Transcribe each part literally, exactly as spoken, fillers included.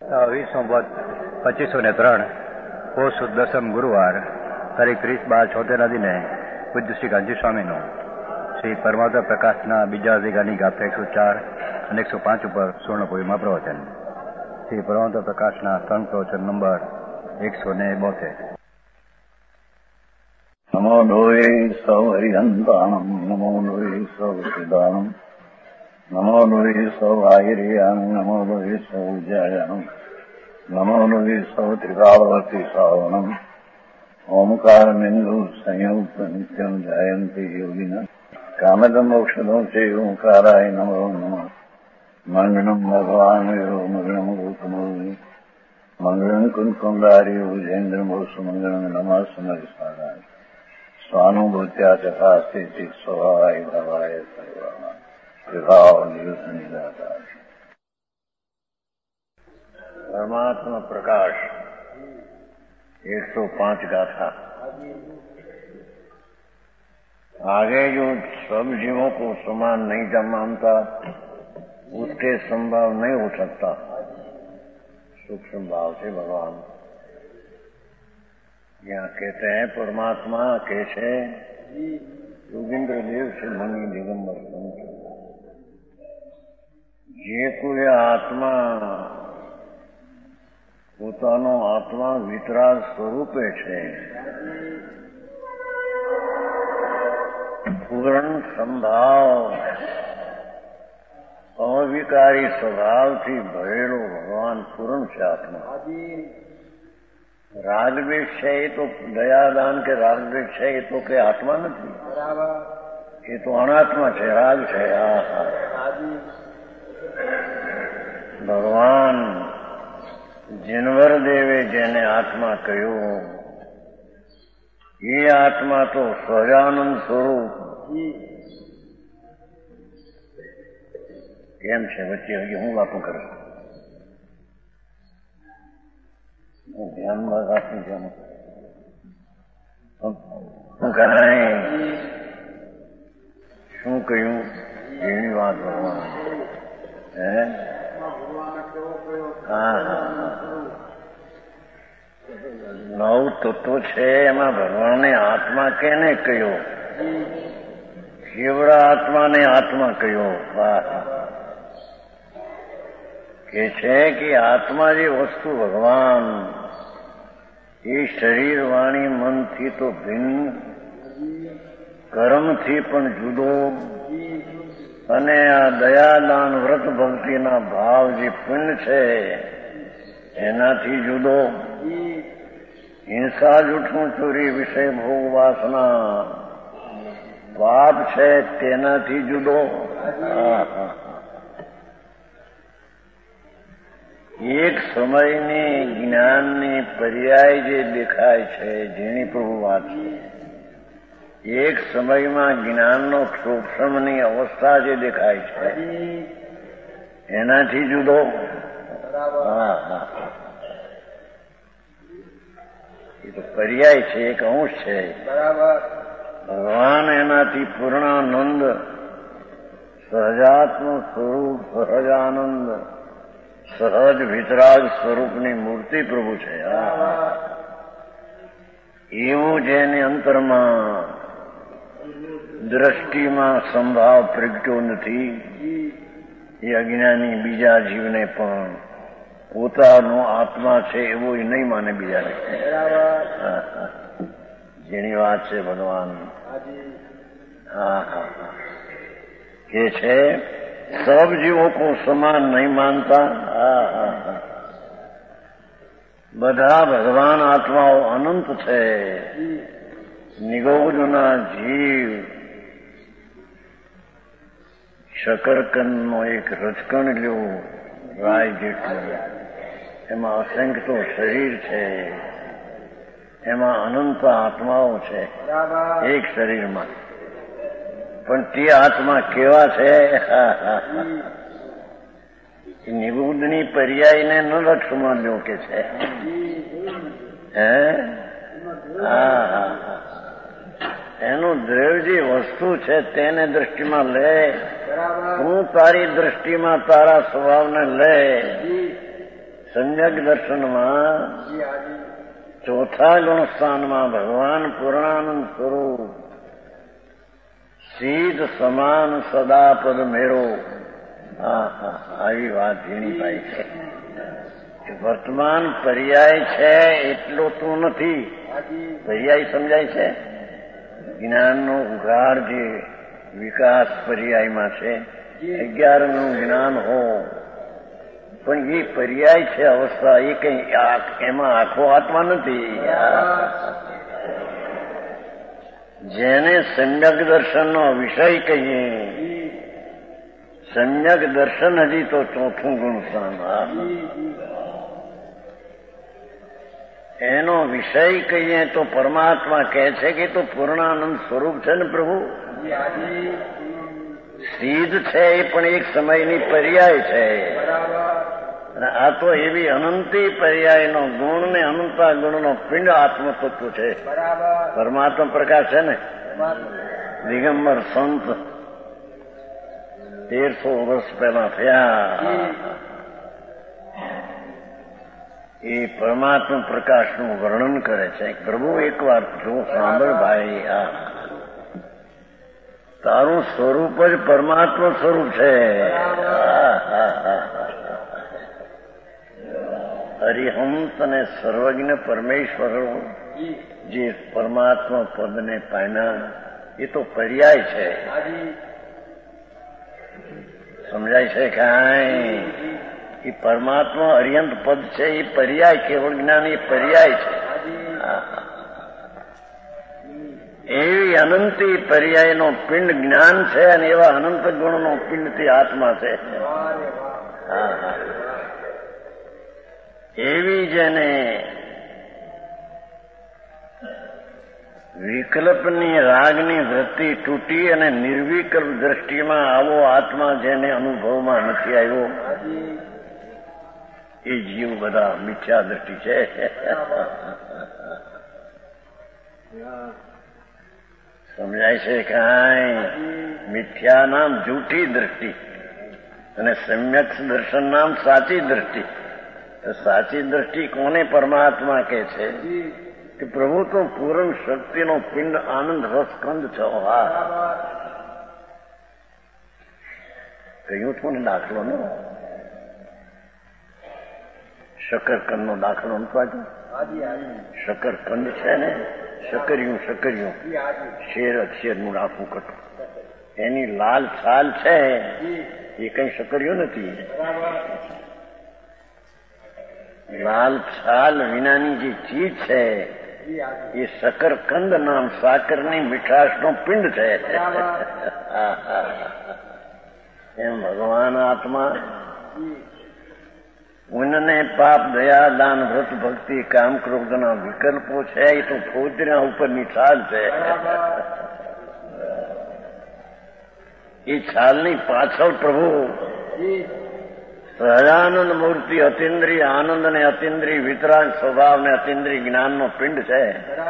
વિશ્વ પચીસો ને ત્રણ પોષ સુદ દસમ ગુરુવાર તારીખ ત્રીસ બાર છોતેરના દિને પૂજ્ય શ્રી ગાંધી સ્વામીનું શ્રી પરમાત્મા પ્રકાશના બીજા અધિકારની ગાથા એકસો ચાર અને એકસો પાંચ ઉપર સુવર્ણપુરીમાં પ્રવચન. શ્રી પરમાત્મા પ્રકાશના સંઘ પ્રવચન નંબર એકસો ને બોતેર. નમો લોહે સૌ હરિહંતાણમ નમો લોહે સૌ સિદ્ધાણમ નમો લોહે સૌ આયર્યામ નમો લોહે સૌ જયામ નમો લોહે સૌ ત્રિકાળવતી સાવનમ ઓમકાર બિંદુ સંયુક્ત નિત્યમ જયંતી યોગિના કામદમ મોક્ષદો છે ઓંકારાય નમો નમઃ. મંગળમ ભગવાન મંગળમ ગૌતમોની મંગળમ કુંકુંડારી ઉજેન્દ્રમો સુમંગળમ નમઃ સમરિસારાય સ્વાનુભૂત્યા ચકાસ્તે સ્વભાવાય ભવાય સર્વમાં વિભાવ નિદાતા. પરમાત્મા પ્રકાશ एक सौ पांच गाथा. आगे जो सब जीवों को समान नहीं जब मानता उसके संभाव नहीं हो सकता. सूक्ष्म भाव से भगवान यहाँ कहते हैं परमात्मा कैसे योगेंद्र देव से मनी दिगंबर संत જે કોઈ આત્મા પોતાનો આત્મા વિતરાગ સ્વરૂપે છે, પૂર્ણ સંભાવ અવિકારી સ્વભાવથી ભરેલો ભગવાન પૂર્ણ છે આત્મા. રાગદ્વેષ છે એ તો દયાદાન કે રાગદ્વેષ છે એ તો કે આત્મા નથી, એ તો અનાત્મા છે, રાગ છે. હા હા ભગવાન જીનવર દેવે જેને આત્મા કહ્યું એ આત્મા તો સહજાનંદ સ્વરૂપ કેમ છે? વચ્ચે હજી હું વાતો કરું ધ્યાનમાં રાખું છું. શું કરાય શું કહ્યું એની વાત ભગવાન હે હા હા નવ તત્વો છે એમાં ભગવાને આત્મા કેને કહ્યો? કેવડા આત્માને આત્મા કહ્યો. કે છે કે આત્મા જે વસ્તુ ભગવાન એ શરીર વાણી મનથી તો ભિન્ન, કર્મથી પણ જુદો, અને આ દયાદાન વ્રત ભક્તિના ભાવ જે પુણ્ય છે એનાથી જુદો, હિંસા જૂઠું ચોરી વિષય ભોગ વાસના પાપ છે તેનાથી જુદો. એક સમયની જ્ઞાનની પર્યાય જે દેખાય છે જેની પ્રભુ વાત છે, એક સમયમાં જ્ઞાનનો સૂક્ષ્મની અવસ્થા જે દેખાય છે એનાથી જુદો. હા હા એ તો પર્યાય છે, એક અંશ છે. ભગવાન એનાથી પૂર્ણાનંદ સહજાત્મ સ્વરૂપ સહજાનંદ સહજ વિતરાગ સ્વરૂપની મૂર્તિ પ્રભુ છે. એવું જેને અંતરમાં દ્રષ્ટિમાં સંભાવ પ્રગટ્યો નથી એ અજ્ઞાની બીજા જીવને પણ પોતાનો આત્મા છે એવો એ નહીં માને બીજાને. જેની વાત છે ભગવાન. હા હા હા કે છે સબ જીવો કો સમાન નહીં માનતા. હા હા હા બધા ભગવાન આત્માઓ અનંત છે. નિગોજના જીવ શકરકંદનો એક રચકણ લ્યો રાય જેટલું, એમાં અસંખ્ય શરીર છે, એમાં અનંત આત્માઓ છે એક શરીરમાં. પણ તે આત્મા કેવા છે? નિબુદ્ધની પર્યાયને ન લક્ષમાં લ્યો કે છે. હે હા હા એનું દ્રવ્ય જે વસ્તુ છે તેને દ્રષ્ટિમાં લે. તું તારી દ્રષ્ટિમાં તારા સ્વભાવને લે સમ્યક દર્શનમાં ચોથા ગુણ સ્થાનમાં ભગવાન પૂર્ણાનંદ સ્વરૂપ સીધ સમાન સદા પદ મેળો. આવી વાત ઝીણીભાઈ છે. વર્તમાન પર્યાય છે એટલો તો નથી. પર્યાય સમજાય છે? જ્ઞાનનો ઉઘાડ જે વિકાસ પર્યાયમાં છે, અગિયારનું જ્ઞાન હો, પણ એ પર્યાય છે અવસ્થા. એ કઈ એમાં આખો આત્મા નથી. જેને સમ્યક દર્શનનો વિષય કહીએ, સમ્યક દર્શન હજી તો ચોથું ગુણ સ્થાન. એનો વિષય કહીએ તો પરમાત્મા કહે છે કે તો પૂર્ણાનંદ સ્વરૂપ છે ને પ્રભુ. સિદ્ધ છે એ પણ એક સમયની પર્યાય છે. આ તો એવી અનંતી પર્યાયનો ગુણ ને અનંતા ગુણનો પિંડ આત્મતત્વ છે. પરમાત્મા પ્રકાશ છે ને. દિગંબર સંત તેરસો વર્ષ પહેલા થયા. એ પરમાત્મા પ્રકાશનું વર્ણન કરે છે. પ્રભુ એક વાર જો સાંભળ ભાઈ, આ તારું સ્વરૂપ જ પરમાત્મા સ્વરૂપ છે. હરિહંસ અને સર્વજ્ઞ પરમેશ્વર જે પરમાત્મા પદને પામ્યા એ તો પર્યાય છે. સમજાય છે કાંઈ? એ પરમાત્મા અર્યંત પદ છે એ પર્યાય, કેવળ જ્ઞાન એ પર્યાય છે. એવી અનંતી પર્યાયનો પિંડ જ્ઞાન છે અને એવા અનંત ગુણનો પિંડથી આત્મા છે. એવી જેને વિકલ્પની રાગની વૃત્તિ તૂટી અને નિર્વિકલ્પ દ્રષ્ટિમાં આવો આત્મા જેને અનુભવમાં નથી આવ્યો એ જીવ બધા મિથ્યા દ્રષ્ટિ છે. સમજાય છે કાંઈ? મિથ્યા નામ જૂઠી દ્રષ્ટિ અને સમ્યક દર્શન નામ સાચી દ્રષ્ટિ. તો સાચી દ્રષ્ટિ કોને પરમાત્મા કહે છે કે પ્રભુ તો પૂર્ણ શક્તિનો પિંડ આનંદ રસકંદ છો. હા, કહ્યું છું ને દાખલો ને, શકરકંદનો દાખલો નતો આપ્યો? શકરકંદ છે ને, શકર્યું શકર્યું શેર અક્ષરનું આખું કટું, એની લાલ છાલ છે એ કઈ શકર્યું નથી. લાલ છાલ વિનાની જે ચીજ છે એ શકરકંદ નામ સાકરની મીઠાશનો પિંડ છે. એમ ભગવાન આત્મા પુણ્યને પાપ દયા દાન વ્રત ભક્તિ કામ ક્રોધના વિકલ્પો છે એ તો ફોજના ઉપરની છાલ છે. એ છાલની પાછળ પ્રભુ સહજાનંદ મૂર્તિ અતિન્દ્રિય આનંદ ને અતિન્દ્રિય વિતરાગ સ્વભાવ ને અતિન્દ્રિય જ્ઞાનનો પિંડ છે.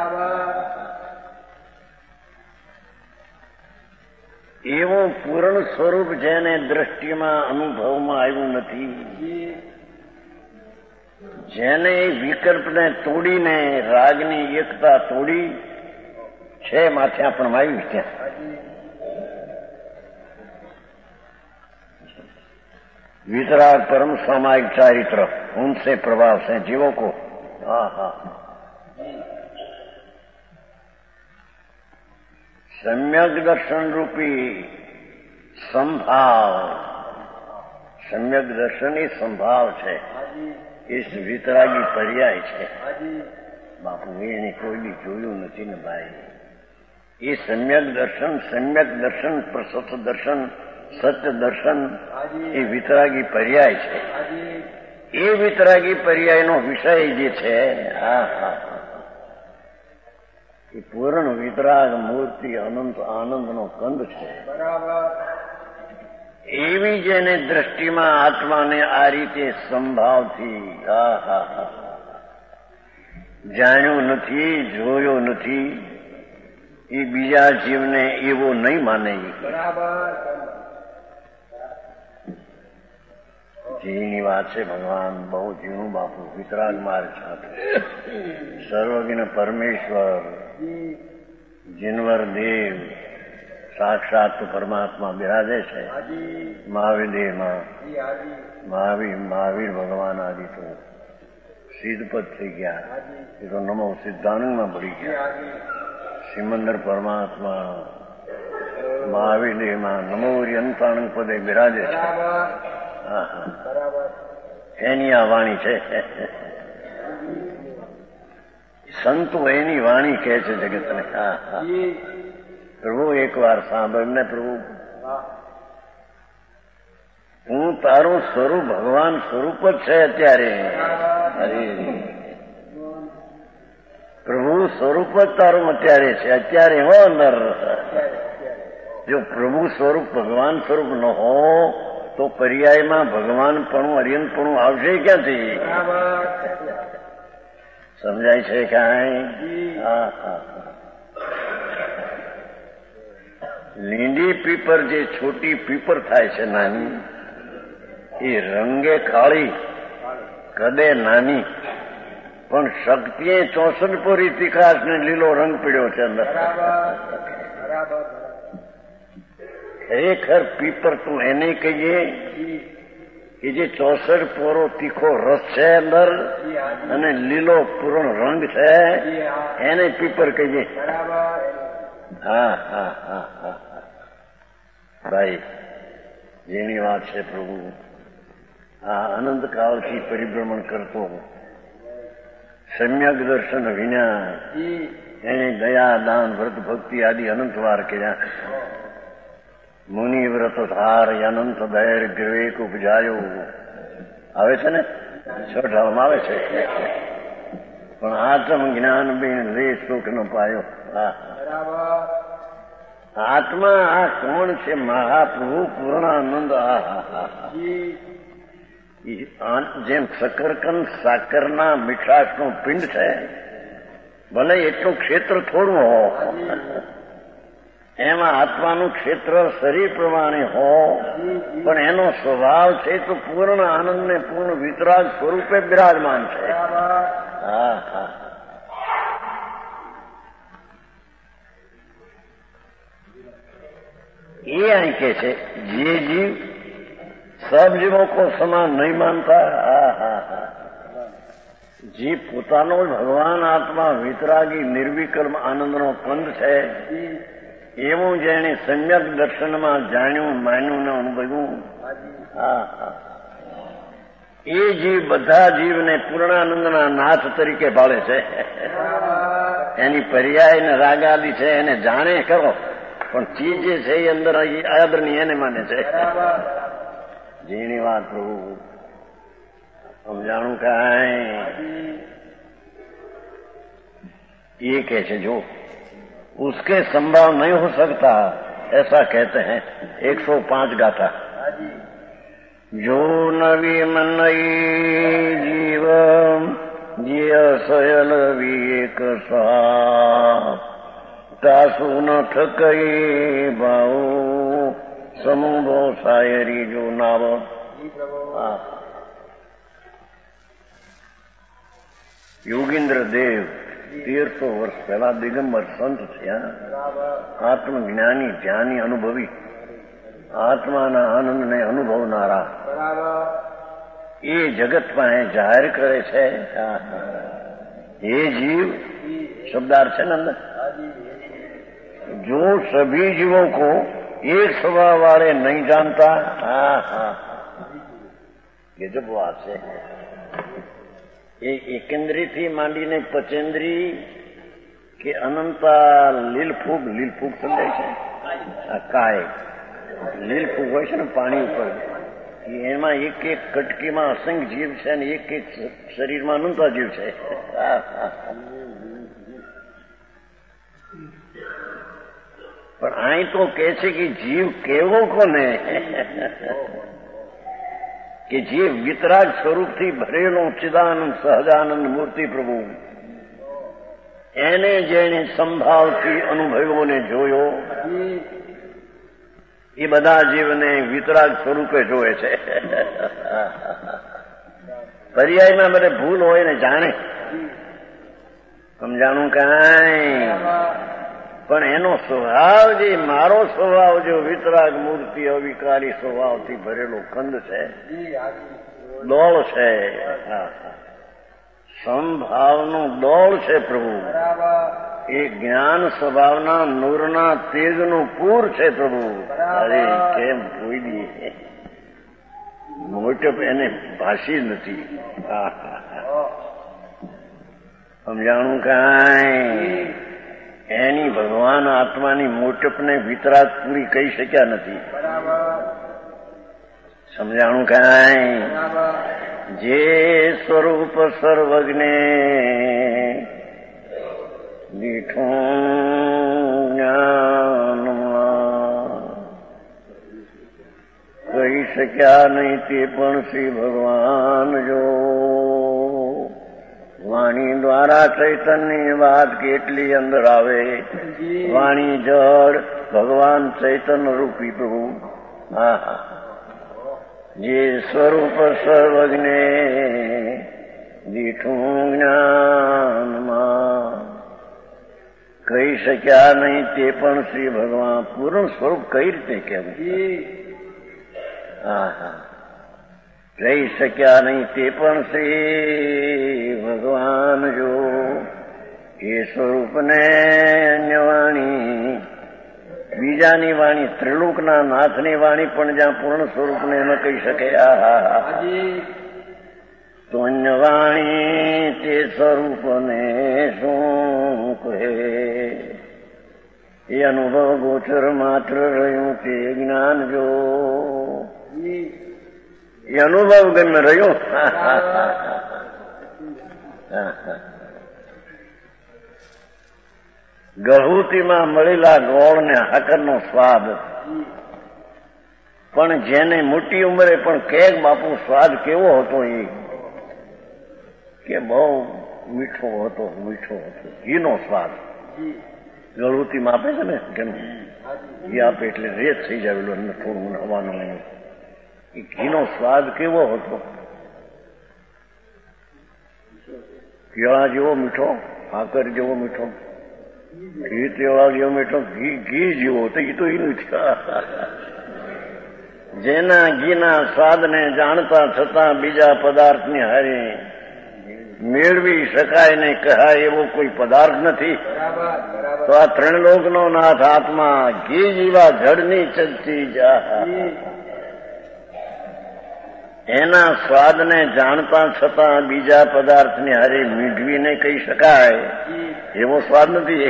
એવું પૂર્ણ સ્વરૂપ જેને દ્રષ્ટિમાં અનુભવમાં આવ્યું નથી, જેને વિકલ્પને તોડીને રાગની એકતા તોડી છે માથે પણ આવ્યું ત્યાં. वितराग परम सामायिक चारित्र उनसे प्रभाव से जीवों को हा हा सम्यक दर्शन रूपी संभाव, सम्यक दर्शन ही संभाव है. इस वितरागी पर्याय है. बापू એને કોઈ બી જોયું નથી ને ભાઈ. એ સમ્યક દર્શન, સમ્યક દર્શન, પ્રસત દર્શન, સત્ય દર્શન એ વિતરાગી પર્યાય છે. એ વિતરાગી પર્યાયનો વિષય જે છે હા હા એ પૂર્ણ વિતરાગ મૂર્તિ અનંત આનંદનો કંદ છે. એવી જેને દ્રષ્ટિમાં આત્માને આ રીતે સંભાવથી હા હા હા જાણ્યો નથી, જોયો નથી, એ બીજા જીવને એવો નહીં માને. જીની વાત છે ભગવાન બહુ જીણું બાપુ વિતરાગ માર્ગ સાથે સર્વજ્ઞ પરમેશ્વર જીનવર દેવ સાક્ષાત પરમાત્મા બિરાજે છે મહાવીર દેહમાં મહાવીર મહાવીર ભગવાન આદિ તો સિદ્ધપદ થઈ ગયા એ તો નમો સિદ્ધાનંદમાં પડી ગયા સિમંદર પરમાત્મા મહાવીર દેહમાં નમો અંતાનંદ પદે બિરાજે છે. હા એની આ વાણી છે. સંતો એની વાણી કહે છે જગતને. હા હા પ્રભુ એક વાર સાંભળને પ્રભુ હું તારું સ્વરૂપ ભગવાન સ્વરૂપ જ છે અત્યારે. અરે પ્રભુ સ્વરૂપ જ તારું અત્યારે છે અત્યારે હો અંદર. જો પ્રભુ સ્વરૂપ ભગવાન સ્વરૂપ ન હો તો પર્યાયમાં ભગવાનપણું અરિયંતપણું આવશે ક્યાંથી? સમજાય છે કાંઈ? હા હા લીંડી પીપર જે છોટી પીપર થાય છે નાની એ રંગે કાળી કદે નાની પણ શક્તિએ ચોસઠ પોરી તીખાશ ને લીલો રંગ પીડ્યો છે અંદર. ખરેખર પીપર તું એને કહીએ કે જે ચોસઠ પોરો તીખો રસ છે અંદર અને લીલો પૂર્ણ રંગ છે એને પીપર કહીએ. હા હા હા હા ભાઈ જેની વાત છે પ્રભુ આ અનંતકાળથી પરિભ્રમણ કરતો સમ્યક દર્શન વિના એને દયા દાન વ્રત ભક્તિ આદિ અનંત વાર કર્યા. મુનિ વ્રત ધાર અનંત દૈર ગ્રેક ઉપજાયો આવે છે ને છઠામાં આવે છે. પણ આત્મ જ્ઞાન બેન લે સુખ ન પાયો. આત્મા આ કોણ છે? મહાપ્રભુ પૂર્ણાનંદ. જેમ શકરકંદ સાકરના મીઠાશનું પિંડ છે ભલે એટલું ક્ષેત્ર થોડું હો એમાં આત્માનું ક્ષેત્ર શરીર પ્રમાણે હો પણ એનો સ્વભાવ છે તો પૂર્ણ આનંદ ને પૂર્ણ વિતરાગ સ્વરૂપે બિરાજમાન છે. હા હા ये અહીં કે છે જે જીવ सब जीवों को समान नहीं मानता. હા હા હા જીવ પોતાનો ભગવાન આત્મા વિતરાગી નિર્વિકલ્પ આનંદનો કંદ છે એવું જેણે સમ્યક દર્શનમાં જાણ્યું માન્યું ને અનુભવ્યું. હા હા એ જીવ બધા જીવને પૂર્ણાનંદના નાથ તરીકે ભાળે છે. એની પર્યાય ને રાગાદી છે એને જાણે કરો પણ ચીજ જે છે એ અંદર આદરની એને માને છે. જેની વાત પ્રભુ સમજાણું કાંઈ ये कहते जो उसके संभाव नहीं हो सकता ऐसा कहते हैं. एक सौ पांच गाथा जो नवी मनई जीव जिय सयल विवेक सा तासु न थकई भाव સમૂહો શાયરી જો નાવ. યોગીન્દ્ર દેવ તેરસો વર્ષ પહેલા દિગંબર સંત થયા. આત્મજ્ઞાની જ્ઞાની અનુભવી આત્માના આનંદને અનુભવનારા એ જગતમાં જાહેર કરે છે. એ જીવ શબ્દાર્થ છે ને અંદર જો સભી જીવો કો एक स्वभाव वाले नहीं जानता. हाँ हाँ ये जब बात है ये एकेंद्री थी માંડી ને પચેન્દ્રી કે અનંતા લીલફૂગ લીલફૂગ સમજાય છે આ કાય લીલફૂગ હોય છે ને પાણી ઉપર એમાં એક એક કટકીમાં અસંખ્ય જીવ છે અને એક એક શરીરમાં અનંતા જીવ છે. પણ અહીં તો કહે છે કે જીવ કેવો કોને કે જીવ વિતરાગ સ્વરૂપથી ભરેલો ચિદાનંદ સહજાનંદ મૂર્તિ પ્રભુ એને જેને સંભાવથી અનુભવ્યો ને જોયો એ બધા જીવને વિતરાગ સ્વરૂપે જોવે છે. પર્યાયમાં બધે ભૂલ હોય ને જાણે, સમજાણું કાંઈ, પણ એનો સ્વભાવ જે મારો સ્વભાવ જો વિતરાગ મૂર્તિ અવિકારી સ્વભાવથી ભરેલો કંદ છે, દોળ છે, સમભાવનું દોળ છે પ્રભુ. એ જ્ઞાન સ્વભાવના નૂરના તેજનું પૂર છે પ્રભુ. અરે કેમ કોઈ દઈએ મોટપ એને ભાષી નથી. સમજાણું કાંઈ, એની ભગવાન આત્માની મોટપને વિતરાગ પૂરી કહી શક્યા નથી. સમજાણું કાંઈ, જે સ્વરૂપ સર્વજ્ઞે દીઠું જ્ઞાનમાં કહી શક્યા નહીં તે પણ શ્રી ભગવાન જો. વાણી દ્વારા ચૈતન્યની વાત કેટલી અંદર આવે. વાણી જળ, ભગવાન ચૈતન્ય રૂપી પ્રભુ. હા હા, જે સ્વરૂપ સર્વજ્ઞે દીઠું જ્ઞાનમાં કહી શક્યા નહીં તે પણ શ્રી ભગવાન. પૂર્ણ સ્વરૂપ કઈ રીતે કહેવું? હા હા, કહી શક્યા નહીં તે પણ શ્રી ભગવાન જો. એ સ્વરૂપને અન્ય વાણી, બીજાની વાણી, ત્રિલોકના નાથની વાણી પણ જ્યાં પૂર્ણ સ્વરૂપને ન કહી શકે. આહા, તો અન્ય વાણી તે સ્વરૂપને શું કહે? એ અનુભવ ગોચર માત્ર રહ્યું તે જ્ઞાન જો. એ અનુભવ ગમ્ય રહ્યો. ગહૂતીમાં મળેલા ગોળ ને હાકરનો સ્વાદ, પણ જેને મોટી ઉંમરે પણ કેક બાપુ સ્વાદ કેવો હતો, એ કે બહુ મીઠો હતો, મીઠો હતો, ઘીનો સ્વાદ. ગળુતીમાં આપે છે ને, કેમ ઘી આપે એટલે રેત થઈ જાવેલો અંદર થોડું હવાનું. એ ઘીનો સ્વાદ કેવો હતો? કેળા જેવો મીઠો, હાકર જેવો મીઠો, ઘી તેવા જેવો મીઠો, ઘી ઘી જેવો તો એ તો એનું છે. જેના ઘીના સ્વાદને જાણતા છતાં બીજા પદાર્થની હારી મેળવી શકાય ને કહાય એવો કોઈ પદાર્થ નથી. તો આ ત્રણ લોકનો નાથ આત્મા ઘી જેવા જળની ચલતી જા, એના સ્વાદને જાણતા છતાં બીજા પદાર્થની હારી મીઠવી નહીં કહી શકાય એવો સ્વાદ નથી.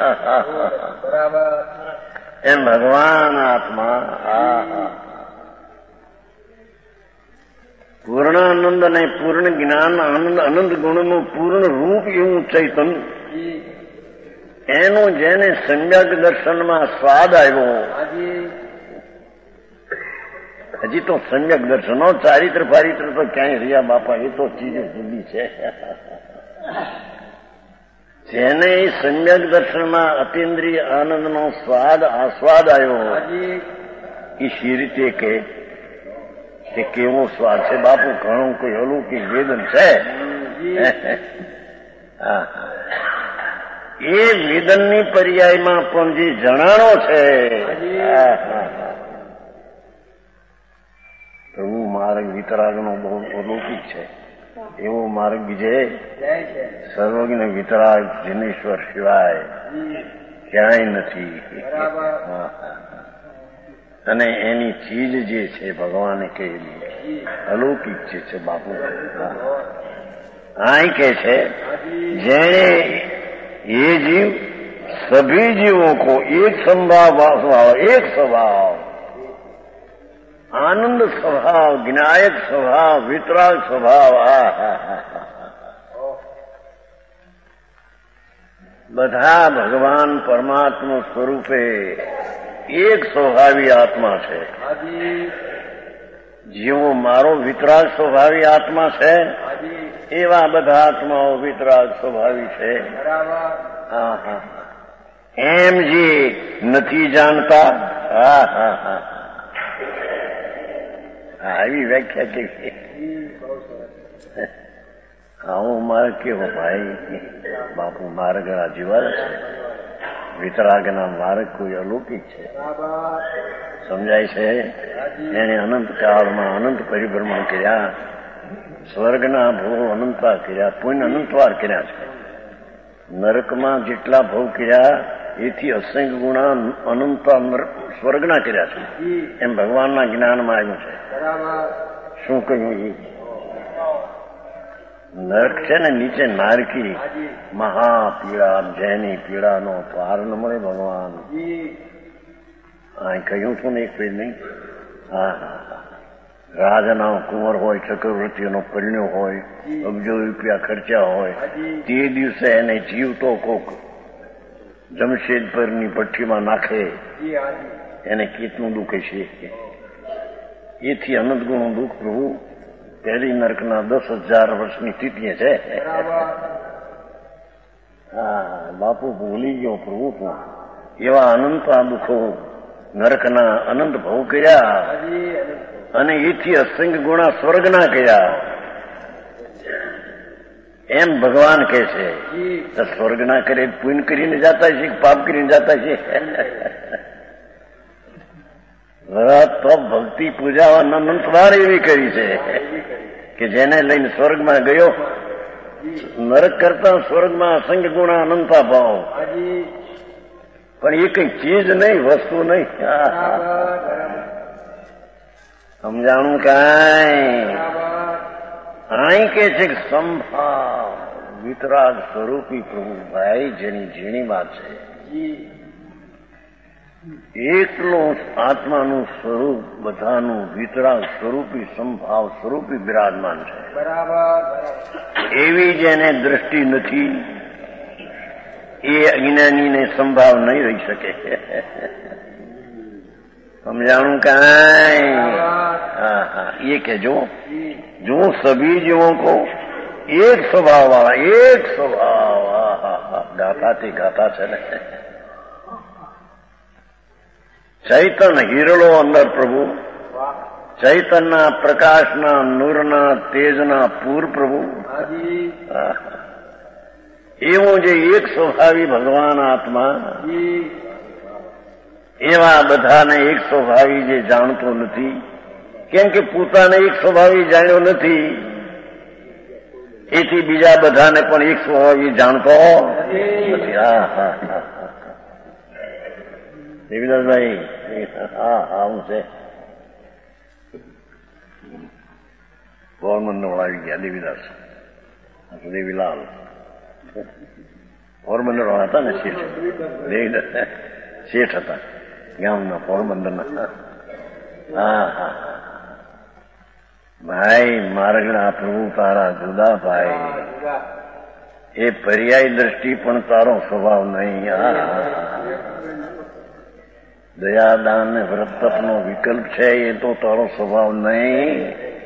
એમ ભગવાન આત્મા પૂર્ણ આનંદ અને પૂર્ણ જ્ઞાન આનંદ અનંત ગુણનું પૂર્ણ રૂપ એવું ચૈતન, એનું જેને સમ્યક દર્શનમાં સ્વાદ આવ્યો. હજી તો સમ્યક દર્શનો ચારિત્ર પારિત્ર તો ક્યાંય રહ્યા બાપા, એ તો ચીજ જુદી છે. જેને સમ્યક દર્શનમાં અતિન્દ્રિય આનંદનો સ્વાદ આસ્વાદ આવ્યો, એ શી રીતે કે કે કેવો સ્વાદ છે બાપુ? ઘણું કોઈ અલૌકિક વેદન છે. એ વેદનની પર્યાયમાં પણ જે જણાણો છે, પ્રભુ માર્ગ વિતરાગનો બહુ અલૌકિક છે. એવો માર્ગ બીજે સર્વજ્ઞ વિતરાગ જિનેશ્વર સિવાય ક્યાંય નથી. અને એની ચીજ જે છે ભગવાને કહેલી અલૌકિક જે છે બાપુ. આ કે છે જેણે ये जीव सभी जीवों को एक संभाव स्वभाव, एक स्वभाव, आनंद स्वभाव, ज्ञायक स्वभाव, वितराग स्वभाव, બધા ભગવાન પરમાત્મા સ્વરૂપે એક સ્વભાવી આત્મા છે. જેવો મારો વિતરાગ સ્વભાવી આત્મા છે, એવા બધા આત્માઓ વિતરાગ સ્વભાવી છે. એમ જે નથી જાણતા, હા હા હા આવી વ્યાખ્યા કેવી? આવો માર્ગ કેવો ભાઈ? બાપુ માર્ગના જીવન છે. વિતરાગના માર્ગ કોઈ અલૌકિક છે. સમજાય છે? એને અનંત કાળમાં અનંત પરિભ્રમણ કર્યા, સ્વર્ગના ભોગ અનંતવાર કર્યા, પુણ્ય અનંતવાર કર્યા છે. નરકમાં જેટલા ભોગ કર્યા એથી અસંખ્ય ગુણા અનંતવાર સ્વર્ગના કર્યા છે. એમ ભગવાનના જ્ઞાનમાં આવ્યું છે. શું કહ્યું? એ નરક છે ને નીચે નારકી મહાપીડા, જેની પીડાનો પાર ન મળે ભગવાન. આ કહ્યું છું ને એક પેજ નહીં? હા હા. રાજાનો કુંવર હોય, ચક્રવર્તીનો પરિણ્યો હોય, અબજો રૂપિયા ખર્ચ્યા હોય, તે દિવસે એને જીવતો કોક જમશેદપુરની ભઠ્ઠીમાં નાખે, એને કેટલું દુઃખ છે. એથી અનંત ગુણું દુઃખ પ્રભુ પહેલી નરકના દસ હજાર વર્ષની સ્થિતિ છે. હા બાપુ ભૂલી ગયો પ્રભુ તું. એવા અનંત દુઃખો નરકના અનંત ભવ કર્યા અને એથી અસંખ્ય ગુણા સ્વર્ગના કર્યા. એમ ભગવાન કહે છે. તો સ્વર્ગના કરે પુણ્ય કરીને જતા છે, પાપ કરીને જતા છે? તો ભક્તિ પૂજા અનંતવાર એવી કરી છે કે જેને લઈને સ્વર્ગમાં ગયો. નરક કરતા સ્વર્ગમાં અસંખ્ય ગુણા અનંતા ભાવ, પણ એ કઈ ચીજ નહીં, વસ્તુ નહીં. સમજાણું કાંઈ? અહીં કે છે કે સંભાવ વિતરાગ સ્વરૂપી પ્રભુ ભાઈ જેની ઝીણી વાત છે. એકલું આત્માનું સ્વરૂપ બધાનું વિતરાગ સ્વરૂપી સંભાવ સ્વરૂપી બિરાજમાન છે. એવી જેને દ્રષ્ટિ નથી એ અજ્ઞાનીને સંભાવ નહીં રહી શકે. સમજાણું કાંઈ? હા હા. એ કે જો જો સભી જીવો કો એક સ્વભાવ વાળા, એક સ્વભાવ. હા હા. ગાતાથી ગાતા છે ને. ચૈતન હિરલો અંદર પ્રભુ, ચૈતનના પ્રકાશના નૂરના તેજના પૂર પ્રભુ. એવું જે એક સ્વભાવી ભગવાન આત્મા, એવા બધાને એક સ્વભાવી જે જાણતો નથી, કેમ કે પોતાને એક સ્વભાવી જાણ્યો નથી, એથી બીજા બધાને પણ એક સ્વભાવી જાણતો નથી. હા હા હા. દેવીદાસભાઈ, હા હા હું છે. પોરબંદર આવી ગયા દેવીદાસ, દેવીલાલ પોરબંદર વાળા હતા ને શેઠ. દેવીદાસ શેઠ હતા ગામના પોરબંદરના. હા હા ભાઈ માર્ગના પ્રભુ તારા જુદા ભાઈ. એ પર્યાય દ્રષ્ટિ પણ તારો સ્વભાવ નહીં. હા દયાદાન ને વ્રતપનો વિકલ્પ છે એ તો તારો સ્વભાવ નહીં.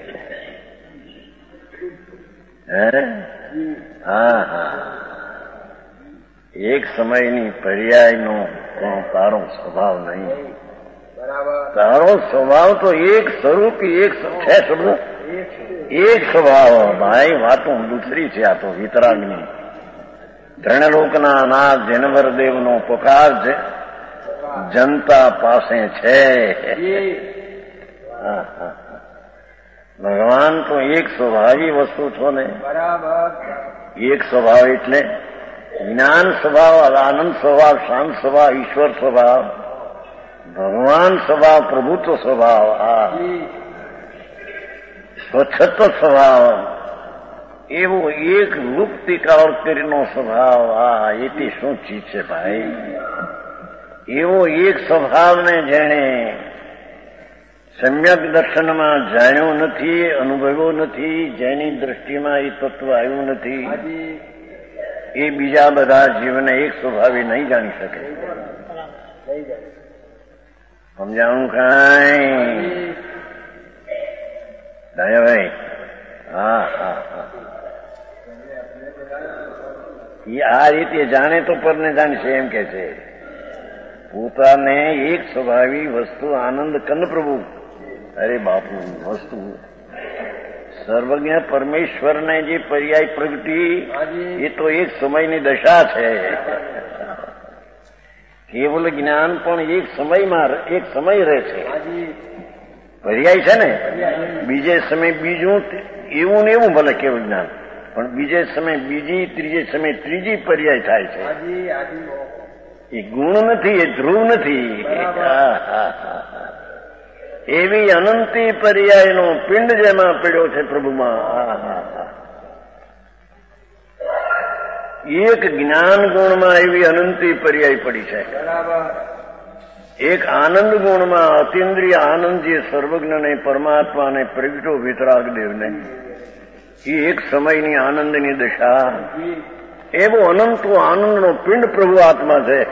હે હા હા. એક સમયની પર્યાયનો તારો સ્વભાવ નહીં. તારો સ્વભાવ તો એક સ્વરૂપી એક છે શબ્દ, એક સ્વભાવ. ભાઈ વાતો દૂસરી છે. આ તો વિતરાગની ધરણલોકના નાથ જનવરદેવનો પકાર છે જનતા પાસે છે. ભગવાન તો એક સ્વભાવી વસ્તુ છો ને. એક સ્વભાવ એટલે જ્ઞાન સ્વભાવ, આનંદ સ્વભાવ, શાંત સ્વભાવ, ઈશ્વર સ્વભાવ, ભગવાન સ્વભાવ, પ્રભુત્વ સ્વભાવ, આ સ્વચ્છત્વ સ્વભાવ, એવો એક લુપ્તિકાળ કરીનો સ્વભાવ. આ એથી શું ચીજ છે ભાઈ? એવો એક સ્વભાવને જેણે સમ્યક દર્શનમાં જાણ્યો નથી, અનુભવ્યો નથી, જેની દ્રષ્ટિમાં એ તત્વ આવ્યું નથી, એ બીજા બધા જીવને એક સ્વભાવી નહીં જાણી શકે. સમજાણું કાંઈ? દયાભાઈ હા હા હા. એ આ રીતે જાણે તો પરને જાણશે એમ કે છે. પોતાને એક સ્વભાવી વસ્તુ આનંદ કંદ પ્રભુ અરે બાપુ, વસ્તુ સર્વજ્ઞ પરમેશ્વરને જે પર્યાય પ્રગટી એ તો એક સમયની દશા છે. કેવલ જ્ઞાન પણ એક સમયમાં એક સમય રહે છે. પર્યાય છે ને, બીજે સમય બીજું એવું ને એવું ભલે કેવલ જ્ઞાન, પણ બીજે સમય બીજી, ત્રીજે સમય ત્રીજી પર્યાય થાય છે. એ ગુણ નથી, એ ધ્રુવ નથી. એવી અનંતી પર્યાયનો પિંડ જેમાં પડ્યો છે પ્રભુમાં. એક જ્ઞાન ગુણમાં એવી અનંતી પર્યાય પડી છે. એક આનંદ ગુણમાં અતિન્દ્રિય આનંદ જે સર્વજ્ઞને પરમાત્માને પ્રગટો વિતરાગદેવને, એ એક સમયની આનંદની દશા. એવો અનંતો આનંદનો પિંડ પ્રભુ આત્મા છે.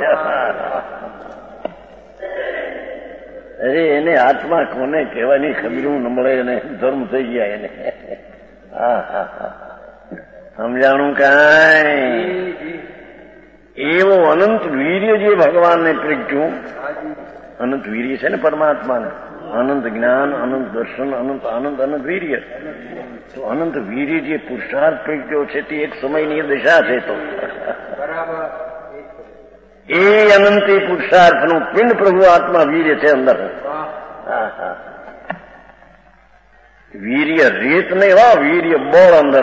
અરે એને આત્મા કોને કહેવાની ખબરું ન મળે, એને ધર્મ થઈ ગયા એને. હા હા હા, સમજાણું કાંઈ? એવો અનંત વીર્ય જે ભગવાનને પ્રગટ્યું, અનંત વીર્ય છે ને પરમાત્માને, અનંત જ્ઞાન, અનંત દર્શન, અનંત આનંદ, અનંત વીર્ય. તો અનંત વીર્ય જે પુરુષાર્થ પ્રગટ્યો છે તે એક સમયની દશા છે. તો એ અનંતી પુરુષાર્થનું પિંડ પ્રભુ આત્મા વીર્ય છે અંદર. વીર્ય રીત નહીં, હો, વીર્ય બળ અંદર.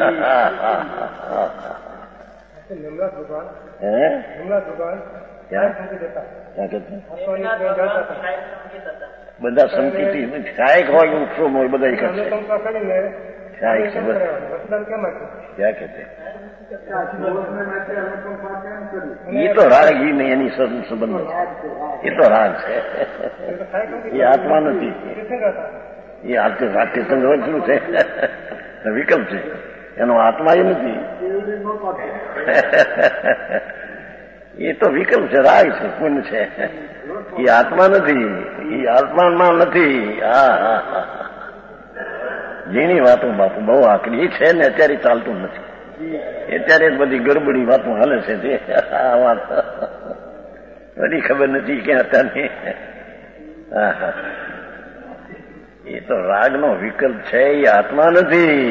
બધા સંકેતી કાયક હોય વૃક્ષો હોય બધા કરશે. કાયક છે ક્યાં કે એ તો રાગ, એ નહીં, એની સંબંધ છે. એ તો રાગ છે, એ આત્મા નથી. એ તીર્થંકર શું છે? વિકલ્પ છે, એનો આત્મા એ નથી. એ તો વિકલ્પ છે, રાગ છે, પુણ્ય છે. એ આત્મા નથી, એ આત્મામાં નથી. હા હા હા, જેની વાતો બાપુ બહુ આકરી છે ને, અત્યારે ચાલતું નથી. અત્યારે બધી ગરબડી વાતો હાલે છે. તે આ વાત બધી ખબર નથી ક્યાં હતા. હા હા, એ તો રાગનો વિકલ્પ છે, એ આત્મા નથી.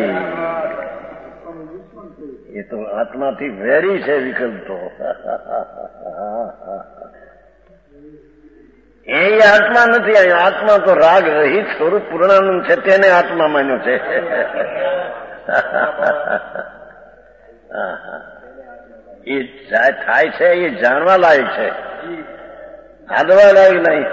એ તો આત્માથી વેરી છે વિકલ્પ. તો એ આત્મા નથી. આત્મા તો રાગ રહિત સ્વરૂપ પૂર્ણાનંદ છે, તેને આત્મા માન્યો છે. એ થાય છે, એ જાણવા લાયક છે, આદરવા લાયક નહીં.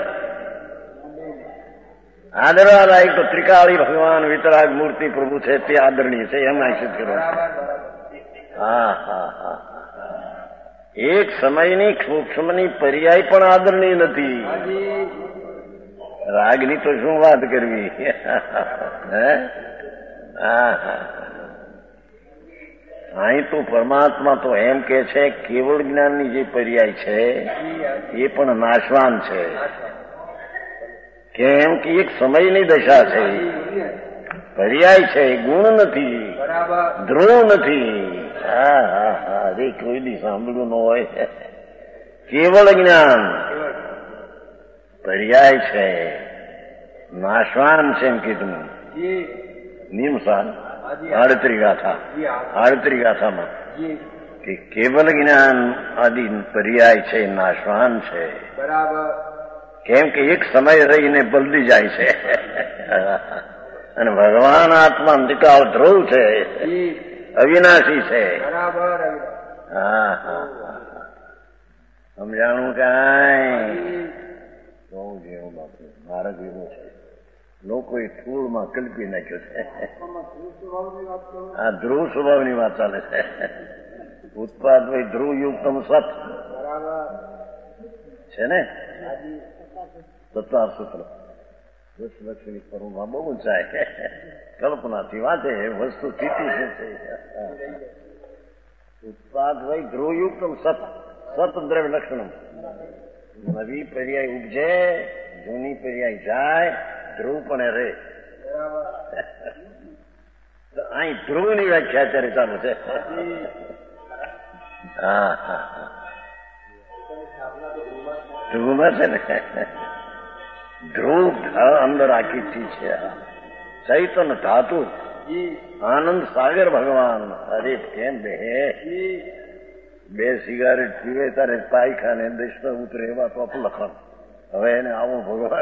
આદરવા લાયક તો ત્રિકાળી ભગવાન વિતરાગ મૂર્તિ પ્રભુ છે, તે આદરણીય છે. એમાં સિદ્ધ કરો. હા હા હા, એક સમયની સૂક્ષ્મની પર્યાય પણ આદરણીય નથી. રાગની તો શું વાત કરવી. હે હા હા, અહીં તો પરમાત્મા તો એમ કે છે કેવળ જ્ઞાનની જે પર્યાય છે એ પણ નાશવાન છે. કેમ કે એક સમયની દશા છે, પર્યાય છે, ગુણ નથી, ધ્રુવ નથી. હા હા હા, અરે કોઈ દી સાંભળ્યું ન હોય. કેવળ જ્ઞાન પર્યાય છે, નાશવાન છે. એમ કીધું નિમસાન આડત્રી ગાથા, આડત્રી ગાથામાં કે કેવલ જ્ઞાન આદિ પર્યાય છે, નાશવાન છે. કેમ કે એક સમય રહીને બદલી જાય છે. અને ભગવાન આત્મા અંતકાળ ધ્રુવ છે, અવિનાશી છે. હા હા, સમજાણું કાંઈ? બહુ જેવું બાપુ માર્ગ એવો છે. લોકોએ થૂળમાં કલ્પી નાખ્યો છે. આ ધ્રુવ સ્વભાવની વાત ચાલે છે. ઉત્પાદ ભાઈ ધ્રુવ યુક્તમ સત છે ને, સત્તાર સૂત્ર દક્ષિણી પરમાં બહુ ઊંચાય. કલ્પનાથી વાંચે, વસ્તુ સ્થિતિ શું છે. ઉત્પાદ ભાઈ ધ્રુવ યુક્તમ સત, સત દ્રવ્ય લક્ષણમ. નવી પર્યાય ઉપજે, જૂની પર્યાય જાય, ધ્રુવ પણ રે. અહીં ધ્રુવની વ્યાખ્યા અત્યારે ચાલુ છે. હા હા, ધ્રુવમાં છે ને. ધ્રુવ અંદર આખી ચીજ છે. ચૈતન ધાતુ આનંદ સાગર ભગવાન. અરે કેમ બે બે સિગારેટ પીવે તારે પાયખાને દશમાં ઉતરે એવા તો લખણ. હવે એને આવું ભગવાન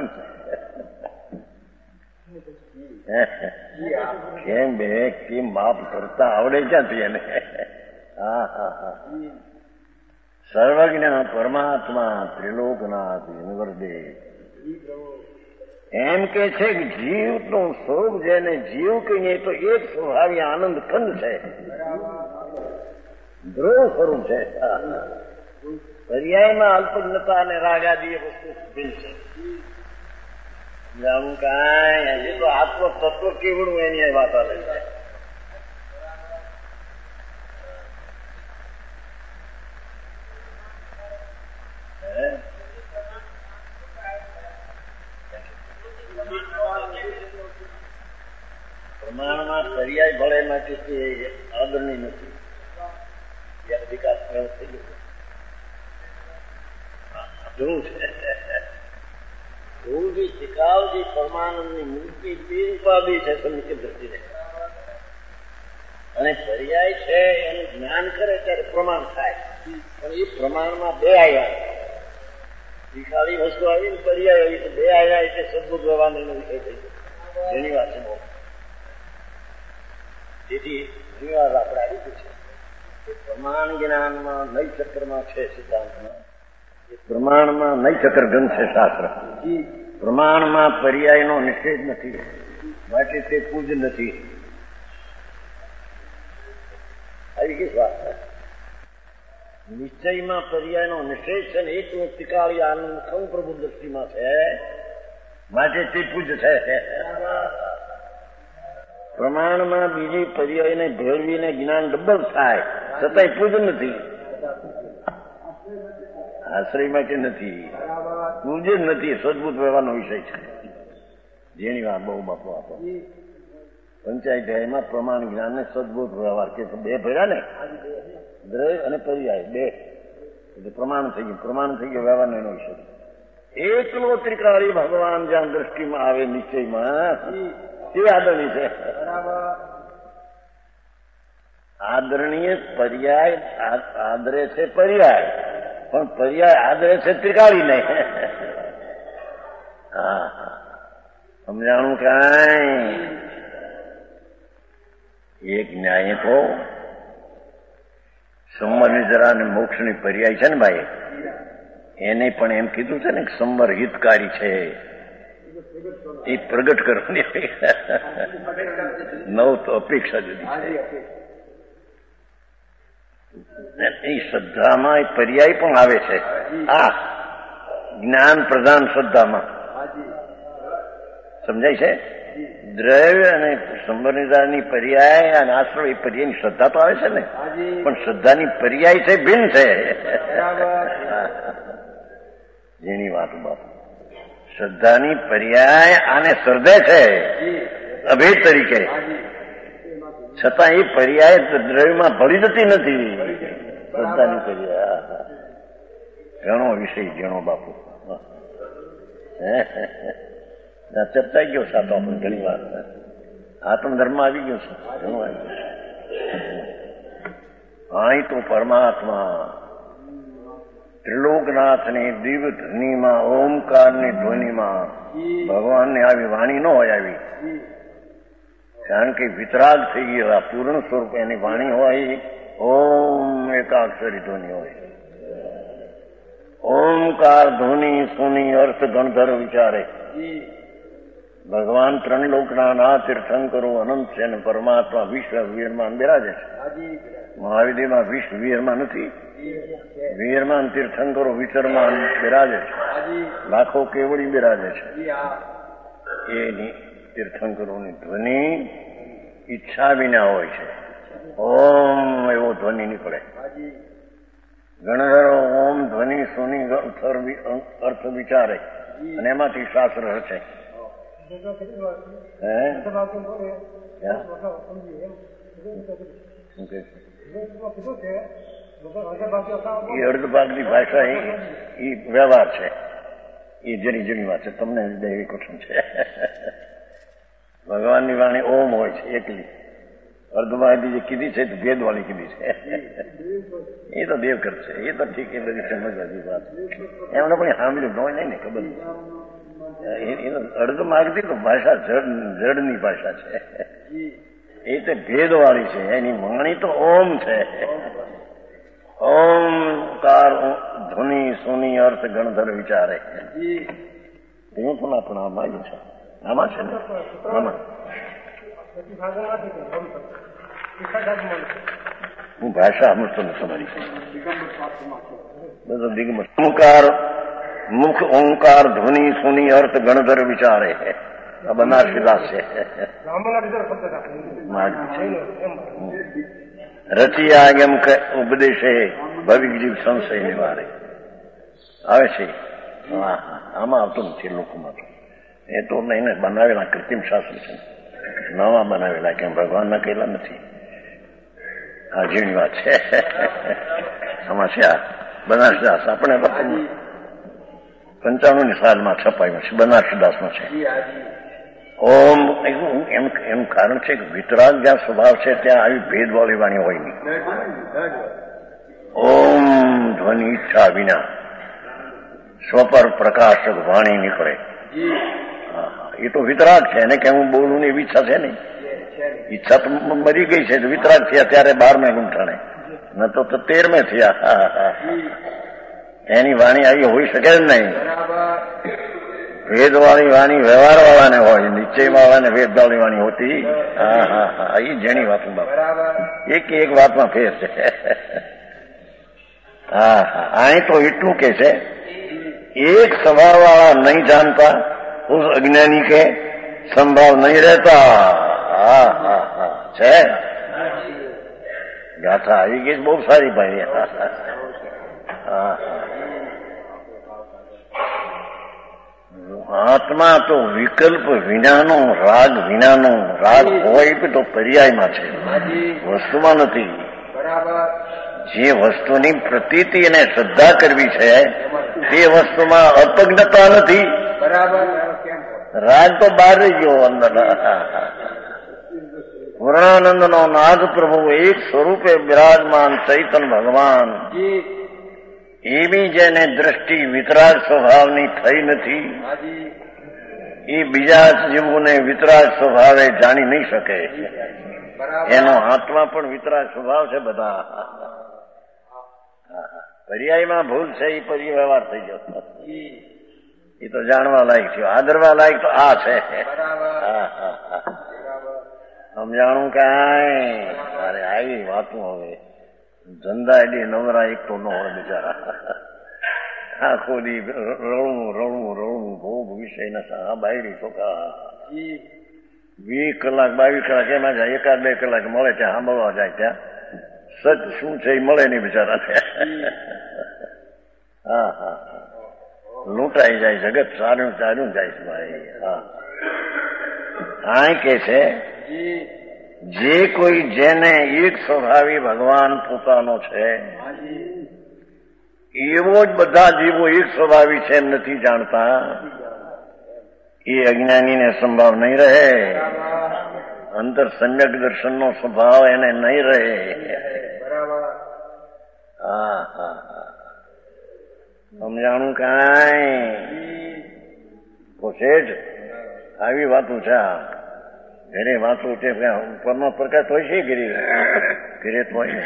કેમ બે કેમ માફ કરતા આવડે ક્યાંથી એને? હા હા હા સર્વજ્ઞ પરમાત્મા ત્રિલોકનાથ યુનિવર્દેવ એમ કે છે કે જીવનું સ્વરૂપ જેને જીવ કહીએ તો એક સ્વભાવી આનંદ કંદ છે, ધ્રુવ સ્વરૂપ છે. પર્યાયમાં અલ્પજ્ઞતા અને રાગાદી એ વસ્તુ ભીલ છે. જાણું કાંઈ હજી તો આત્મ તત્વ કેવડું એની વાત આવે છે. પ્રમાણમાં પર્યાય ભળે માટે આદરની નથી. વિકાસ થઈ ગયો ધ્રુવ છે. ધ્રુવજી શિકાવજી પરમાનંદની મૂર્તિ બે ઉપાધિ છે સમિતિ દ્રષ્ટિને, અને પર્યાય છે એનું જ્ઞાન કરે ત્યારે પ્રમાણ થાય. પણ એ પ્રમાણમાં બે આવ્યા. શિખાળી વસ્તુ આવી ને પર્યાય આવી તો બે આવ્યા એટલે સદબુદ્ધ વ્યવહારનો વિષય થઈ ગયો. જેની વાત છે તેથી ઘણી વાર આપણે આવી ગયું છે પ્રમાણ જ્ઞાનમાં નઈ ચક્રમાં છે. સિદ્ધાંતમાં પ્રમાણમાં નઈ ચક્ર ગ્રંથ છે શાસ્ત્ર. પ્રમાણમાં પર્યાયનો નિષેધ નથી, માટે તે પૂજ નથી. આવી કઈ વાત નિશ્ચયમાં પર્યાયનો નિષેધ છે ને એક વ્યક્તિકાળી આનંદ સૌ પ્રભુ દ્રષ્ટિમાં છે, માટે તે પૂજ છે. પ્રમાણમાં બીજી પર્યાયને ભેળવીને જ્ઞાન ડબલ થાય છતાંય પૂજ નથી, આશ્રય માટે નથી, પૂજ જ નથી. સદબુદ્ધ વ્યવહારનો વિષય છે. જેની વાત બહુ બાપુ આપો પંચાયત પ્રમાણ જ્ઞાન ને સદબુદ્ધ વ્યવહાર કે બે ભર્યા ને દ્રય અને પર્યાય બે એટલે પ્રમાણ થઈ ગયું. પ્રમાણ થઈ ગયું વ્યવહારનો એનો વિષય. એકલો ત્રિકાળી ભગવાન જ્યાં દ્રષ્ટિમાં આવે નિશ્ચયમાં એ આદરણીય છે. આદરણીય પર્યાય આદરે છે પર્યાય, પણ પર્યાય આદરે છે ત્રિકાળી નહીં. હા સમજાણું કાંઈ? એક ન્યાય તો સંવર નિજરા અને મોક્ષની પર્યાય છે ને ભાઈ, એને પણ એમ કીધું છે ને કે સંવર હિતકારી છે. એ પ્રગટ કરવાની નવ તો અપેક્ષા જુદી છે. એ શ્રદ્ધામાં એ પર્યાય પણ આવે છે. આ જ્ઞાન પ્રધાન શ્રદ્ધામાં સમજાય છે. દ્રવ્ય અને સંબંધની પર્યાય અને આશ્રય એ પર્યાયની શ્રદ્ધા તો આવે છે ને, પણ શ્રદ્ધાની પર્યાય છે ભિન્ન છે. જેની વાત બાપુ શ્રદ્ધાની પર્યાય આને શ્રદ્ધે છે અભેદ તરીકે, છતાં એ પર્યાય દ્રવ્યમાં ભળી જતી નથી. શ્રદ્ધાની પર્યાય ઘણો વિષય ઘણો બાપુ ચર્ચાઈ ગયો સાતો આપણે ઘણી વાર. આત્મધર્મ આવી ગયો છે, ઘણું આવી ગયું છે. અહીં તો પરમાત્મા ત્રિલોકનાથની દિવ્ય ધ્વનિમાં ઓમકારની ધ્વનિમાં ભગવાનની આવી વાણી ન હોય આવી, કારણ કે વિતરાગ થઈ ગયો. પૂર્ણ સ્વરૂપ એની વાણી હોય ઓમ એકાક્ષરી ધ્વનિ હોય. ઓમકાર ધ્વનિ સુની અર્થ ગણધર વિચારે. ભગવાન ત્રણ લોકના ના તીર્થંકરો અનંત છે અને પરમાત્મા વિશ્વ વીરમાં બિરાજે છે. મહાવિદ્યમાં વિશ્વ વીરમાં નથી, વીરમાં તીર્થંકરો વિચરમાં બિરાજે છે. લાખો કેવડી બિરાજે છે. એની તીર્થંકરોની ધ્વનિ ઈચ્છા વિના હોય છે. ઓમ એવો ધ્વનિ નીકળે. ગણધરો ઓમ ધ્વનિ સુની અર્થ વિચારે અને એમાંથી શાસ્ત્ર રચે. એ અર્ધભાગની ભાષા એ વ્યવહાર છે. એ જણી જણી વાત છે, તમને દૈવી કઠણ છે. ભગવાનની વાણી ઓમ હોય છે એકલી. અર્ધમાં જે કીધી છે ભેદવાળી કીધી છે, એ તો દેવ કરશે. એ તો ઠીક, એ બધી સમજવાની વાત. એમને પણ સાંભળ્યું ન હોય નહીં ને, ખબર નહીં. અર્ધ માગતી તો ભાષા જડ જડની ભાષા છે, એ તો ભેદવાળી છે. એની વાણી તો ઓમ છે. ઓમકાર ધ્વનિ સોની અર્થ ગણધર વિચારે. હું પણ પણ આ માગ્યું છે, આમાં છે ને, આમાં હું ભાષા સમજતો ને તમારી બધો દિગ્મત. ઓમકાર મુખ ઓમકાર ધ્વનિ સુની અર્થ ગણધર વિચારે. આ બનારસીદાસ છે. રચિયા એમ ઉપદેશે ભવિક જીવ સંશય નિવારે. આવે છે આમાં આવતું નથી લોકોમાં. એ તો એને બનાવેલા કૃત્રિમ શાસ્ત્ર છે, નવા બનાવેલા, કેમ ભગવાનના કહેલા નથી. આ જેવી વાત છે. આમાં છે આ બનારસીદાસ. આપણે પંચાણું ની સાલમાં છપાયું છે, બનારસીદાસમાં છે. ઓમ એમ એમ કારણ છે કે વિતરાગ જ્યાં સ્વભાવ છે ત્યાં આવી ભેદવાળી વાણી હોય નહીં. ઓમ ધ્વનિ ઈચ્છા વિના સ્વપર પ્રકાશક વાણી નીકળે. એ તો વિતરાગ છે, એને કે હું બોલું ને એવી ઈચ્છા છે નહીં. ઈચ્છા તો મરી ગઈ છે. વિતરાગ થયા ત્યારે બારમે ગુંઠાણે, ન તો તેરમે થયા. એની વાણી આવી હોઈ શકે જ નહીં. વેદવાળી વાણી વ્યવહાર વાળાને હોય, નિશ્ચય વાળાને વેદવાળી વાણી હોતી. હા હા હા, એ જેની વાત બાપ, એક એક વાતમાં ફેર છે. હા હા, અહીં તો એટલું કે છે, એક સ્વભાવ વાળા નહીં જાણતા ઉસ અજ્ઞાની કે સંભાવ નહીં રહેતા. હા હા હા, છે ગાથા આવી ગઈ બહુ સારી ભાઈ. હા હા, આત્મા તો વિકલ્પ વિનાનો, રાગ વિનાનો. રાગ હોય તો પર્યાયમાં છે, વસ્તુમાં નથી. જે વસ્તુની પ્રતીતિ અને શ્રદ્ધા કરવી છે તે વસ્તુમાં અપજ્ઞતા નથી. રાગ તો બહાર રહી ગયો અંદર. પૂર્ણાનંદ નો નાદ પ્રભુ એક સ્વરૂપે બિરાજમાન ચૈતન ભગવાન. એવી જેને દ્રષ્ટિ વિતરાગ સ્વભાવની થઈ નથી, એ બીજા જીવોને વિતરાગ સ્વભાવે જાણી નહીં શકે. એનો આત્મા પણ વિતરાગ સ્વભાવ છે. બધા પર્યાયમાં ભૂલ છે, એ પર્યાય વ્યવહાર થઈ ગયો. એ તો જાણવા લાયક છે, આદરવા લાયક તો આ છે. સમજાણું કાંઈ અરે આવી વાતું. હવે ધંધા એડી નવરા એક તો ન હોય બિચારા. આખો દી રળવું રળવું રળવું ભોગ વિષય ના બાયરી છોકરા. વીસ કલાક બાવીસ કલાક એમાં જાય, એકાદ બે કલાક મળે ત્યાં સાંભળવા જાય. ત્યાં સચ શું છે એ મળે નહીં બિચારાને. હા હા, લૂંટાઈ જાય જગત. સારું સારું જાય છે ભાઈ. હા, આ કે છે જે કોઈ જેને એક સ્વભાવી ભગવાન પોતાનો છે એવો જ બધા જીવો એક સ્વભાવી છે એમ નથી જાણતા, એ અજ્ઞાનીને સંભાવ નહીં રહે. અંદર સમ્યક દર્શનનો સ્વભાવ એને નહીં રહે. હા હા હા, સમજાણું કાંઈ પૂછે જ આવી વાતું છે. ઘરે વાતું છે, ઉપરનો પ્રકાશ હોય છે. ઘરે ઘરે તો હોય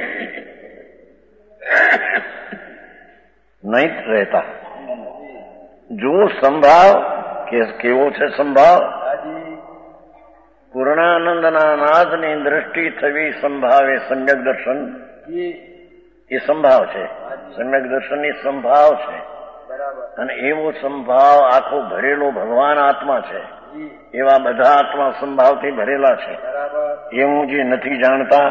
નહીં રહેતા. જો સંભાવ કે કેવો છે સંભાવ, પૂર્ણાનંદના નાદની દ્રષ્ટિ થવી સંભાવે સમ્યક દર્શન. એ સંભાવ છે, સમ્યક દર્શન એ સંભાવ છે. અને એવો સંભાવ આખો ભરેલો ભગવાન આત્મા છે. એવા બધા આત્મા સંભાવથી ભરેલા છે. એવું જે નથી જાણતા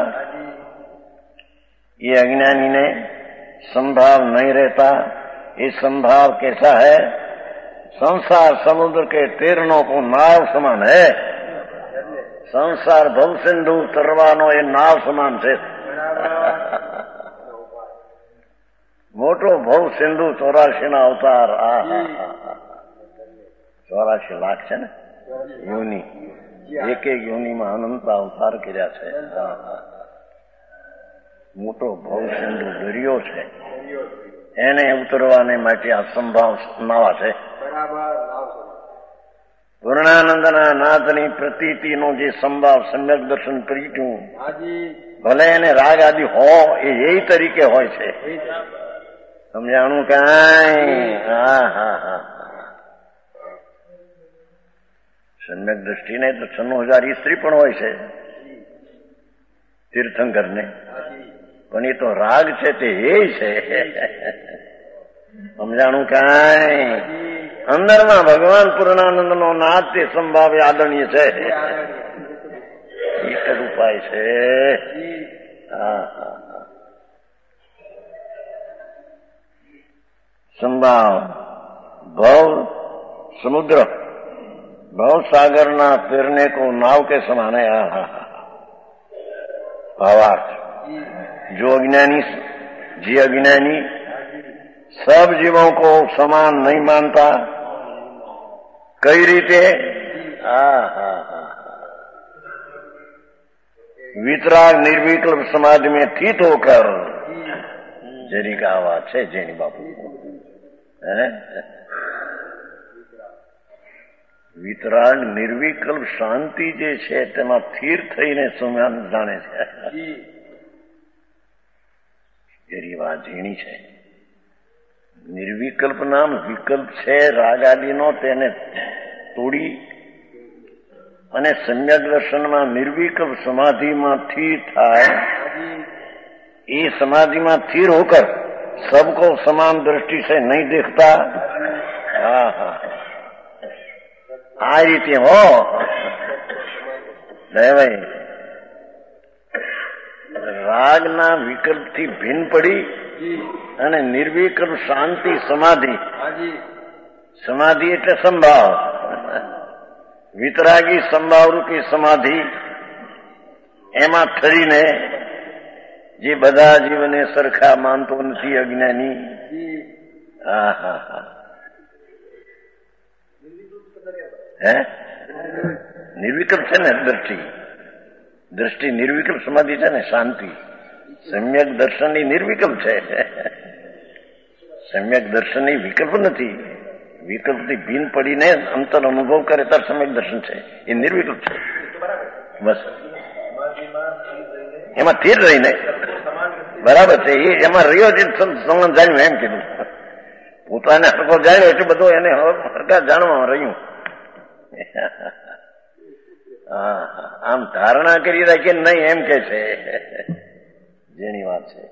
એ અજ્ઞાનીને संभाव नहीं रहता। ये संभाव कैसा है? संसार समुद्र के तीरणों को नाव समान है। संसार भव सिंधु तरवानो ये नाव समान છે। મોટો ભવ સિંધુ ચોરાશી ના અવતાર, આ ચોરાશી લાખ છે ને યોની, એક એક યોનીમાં અનંત અવતાર કર્યા છે. મોટો ભવસિંધુ દરિયો છે, એને ઉતરવાને માટે આ સંભાવ નાવા છે. પૂર્ણાનંદના નાથની પ્રતીતિનો જે સંભાવ સમ્યક દર્શન કર્યું, ભલે એને રાગ આદિ હો એ એ તરીકે હોય છે. સમજાણું કાંઈ? હા હા હા સમ્યક દ્રષ્ટિને તો છન્નું હજાર સ્ત્રી પણ હોય છે તીર્થંકરને, પણ એ તો રાગ છે તે એ છે. સમજાણું કાંઈ? અંદરમાં ભગવાન પૂર્ણાનંદ નો નાદ તે સંભાવે આદરણીય છે. એક જ ઉપાય છે. હા હા હા સંભાવ ભવ સમુદ્ર भव सागर ना तैरने को नाव के समान है. भावार्थ जो अज्ञानी जी अज्ञानी सब जीवों को समान नहीं मानता, कई रीते हा हा हा वितराग निर्विकल्प समाधि में स्थित होकर जरी का आवाज है जैनी बापू है. વિતરાગ નિર્વિકલ્પ શાંતિ જે છે તેમાં સ્થિર થઈને સુમાન જાણે છે. એની વાત ઝીણી છે. નિર્વિકલ્પ નામ વિકલ્પ છે રાગાદીનો, તેને તોડી અને સમ્યક દર્શનમાં નિર્વિકલ્પ સમાધિમાં સ્થિર થાય. એ સમાધિમાં સ્થિર હોકર सबको समान दृष्टि से नहीं देखता. હા હા આ રીતે હો ભાઈ રાગના વિકલ્પથી ભિન્ન પડી અને નિર્વિકલ્પ શાંતિ સમાધિ, સમાધિ એટલે સંભાવ, વિતરાગી સંભાવ રૂપી સમાધિ, એમાં ઠરીને જે બધા જીવને સરખા માનતો નથી અજ્ઞાની. હા હા હા હે નિર્વિકલ્પ છે ને દ્રષ્ટિ, દ્રષ્ટિ નિર્વિકલ્પ સમાધિ છે ને શાંતિ. સમ્યક દર્શન એ નિર્વિકલ્પ છે. સમ્યક દર્શન એ વિકલ્પ નથી. વિકલ્પથી ભિન્ન પડીને અંતર અનુભવ કરે ત્યારે સમ્યક દર્શન છે, એ નિર્વિકલ્પ છે. બસ એમાં સ્થિર રહીને બરાબર છે. એ એમાં રહ્યો છે સંબંધ જાણ્યું એમ કીધું. પોતાને હરકો જાણ્યો એટલે બધું એને હરકા જાણવા રહ્યું. હા આમ ધારણા કરી રાખીએ નહીં એમ કે છે જેની વાત છે.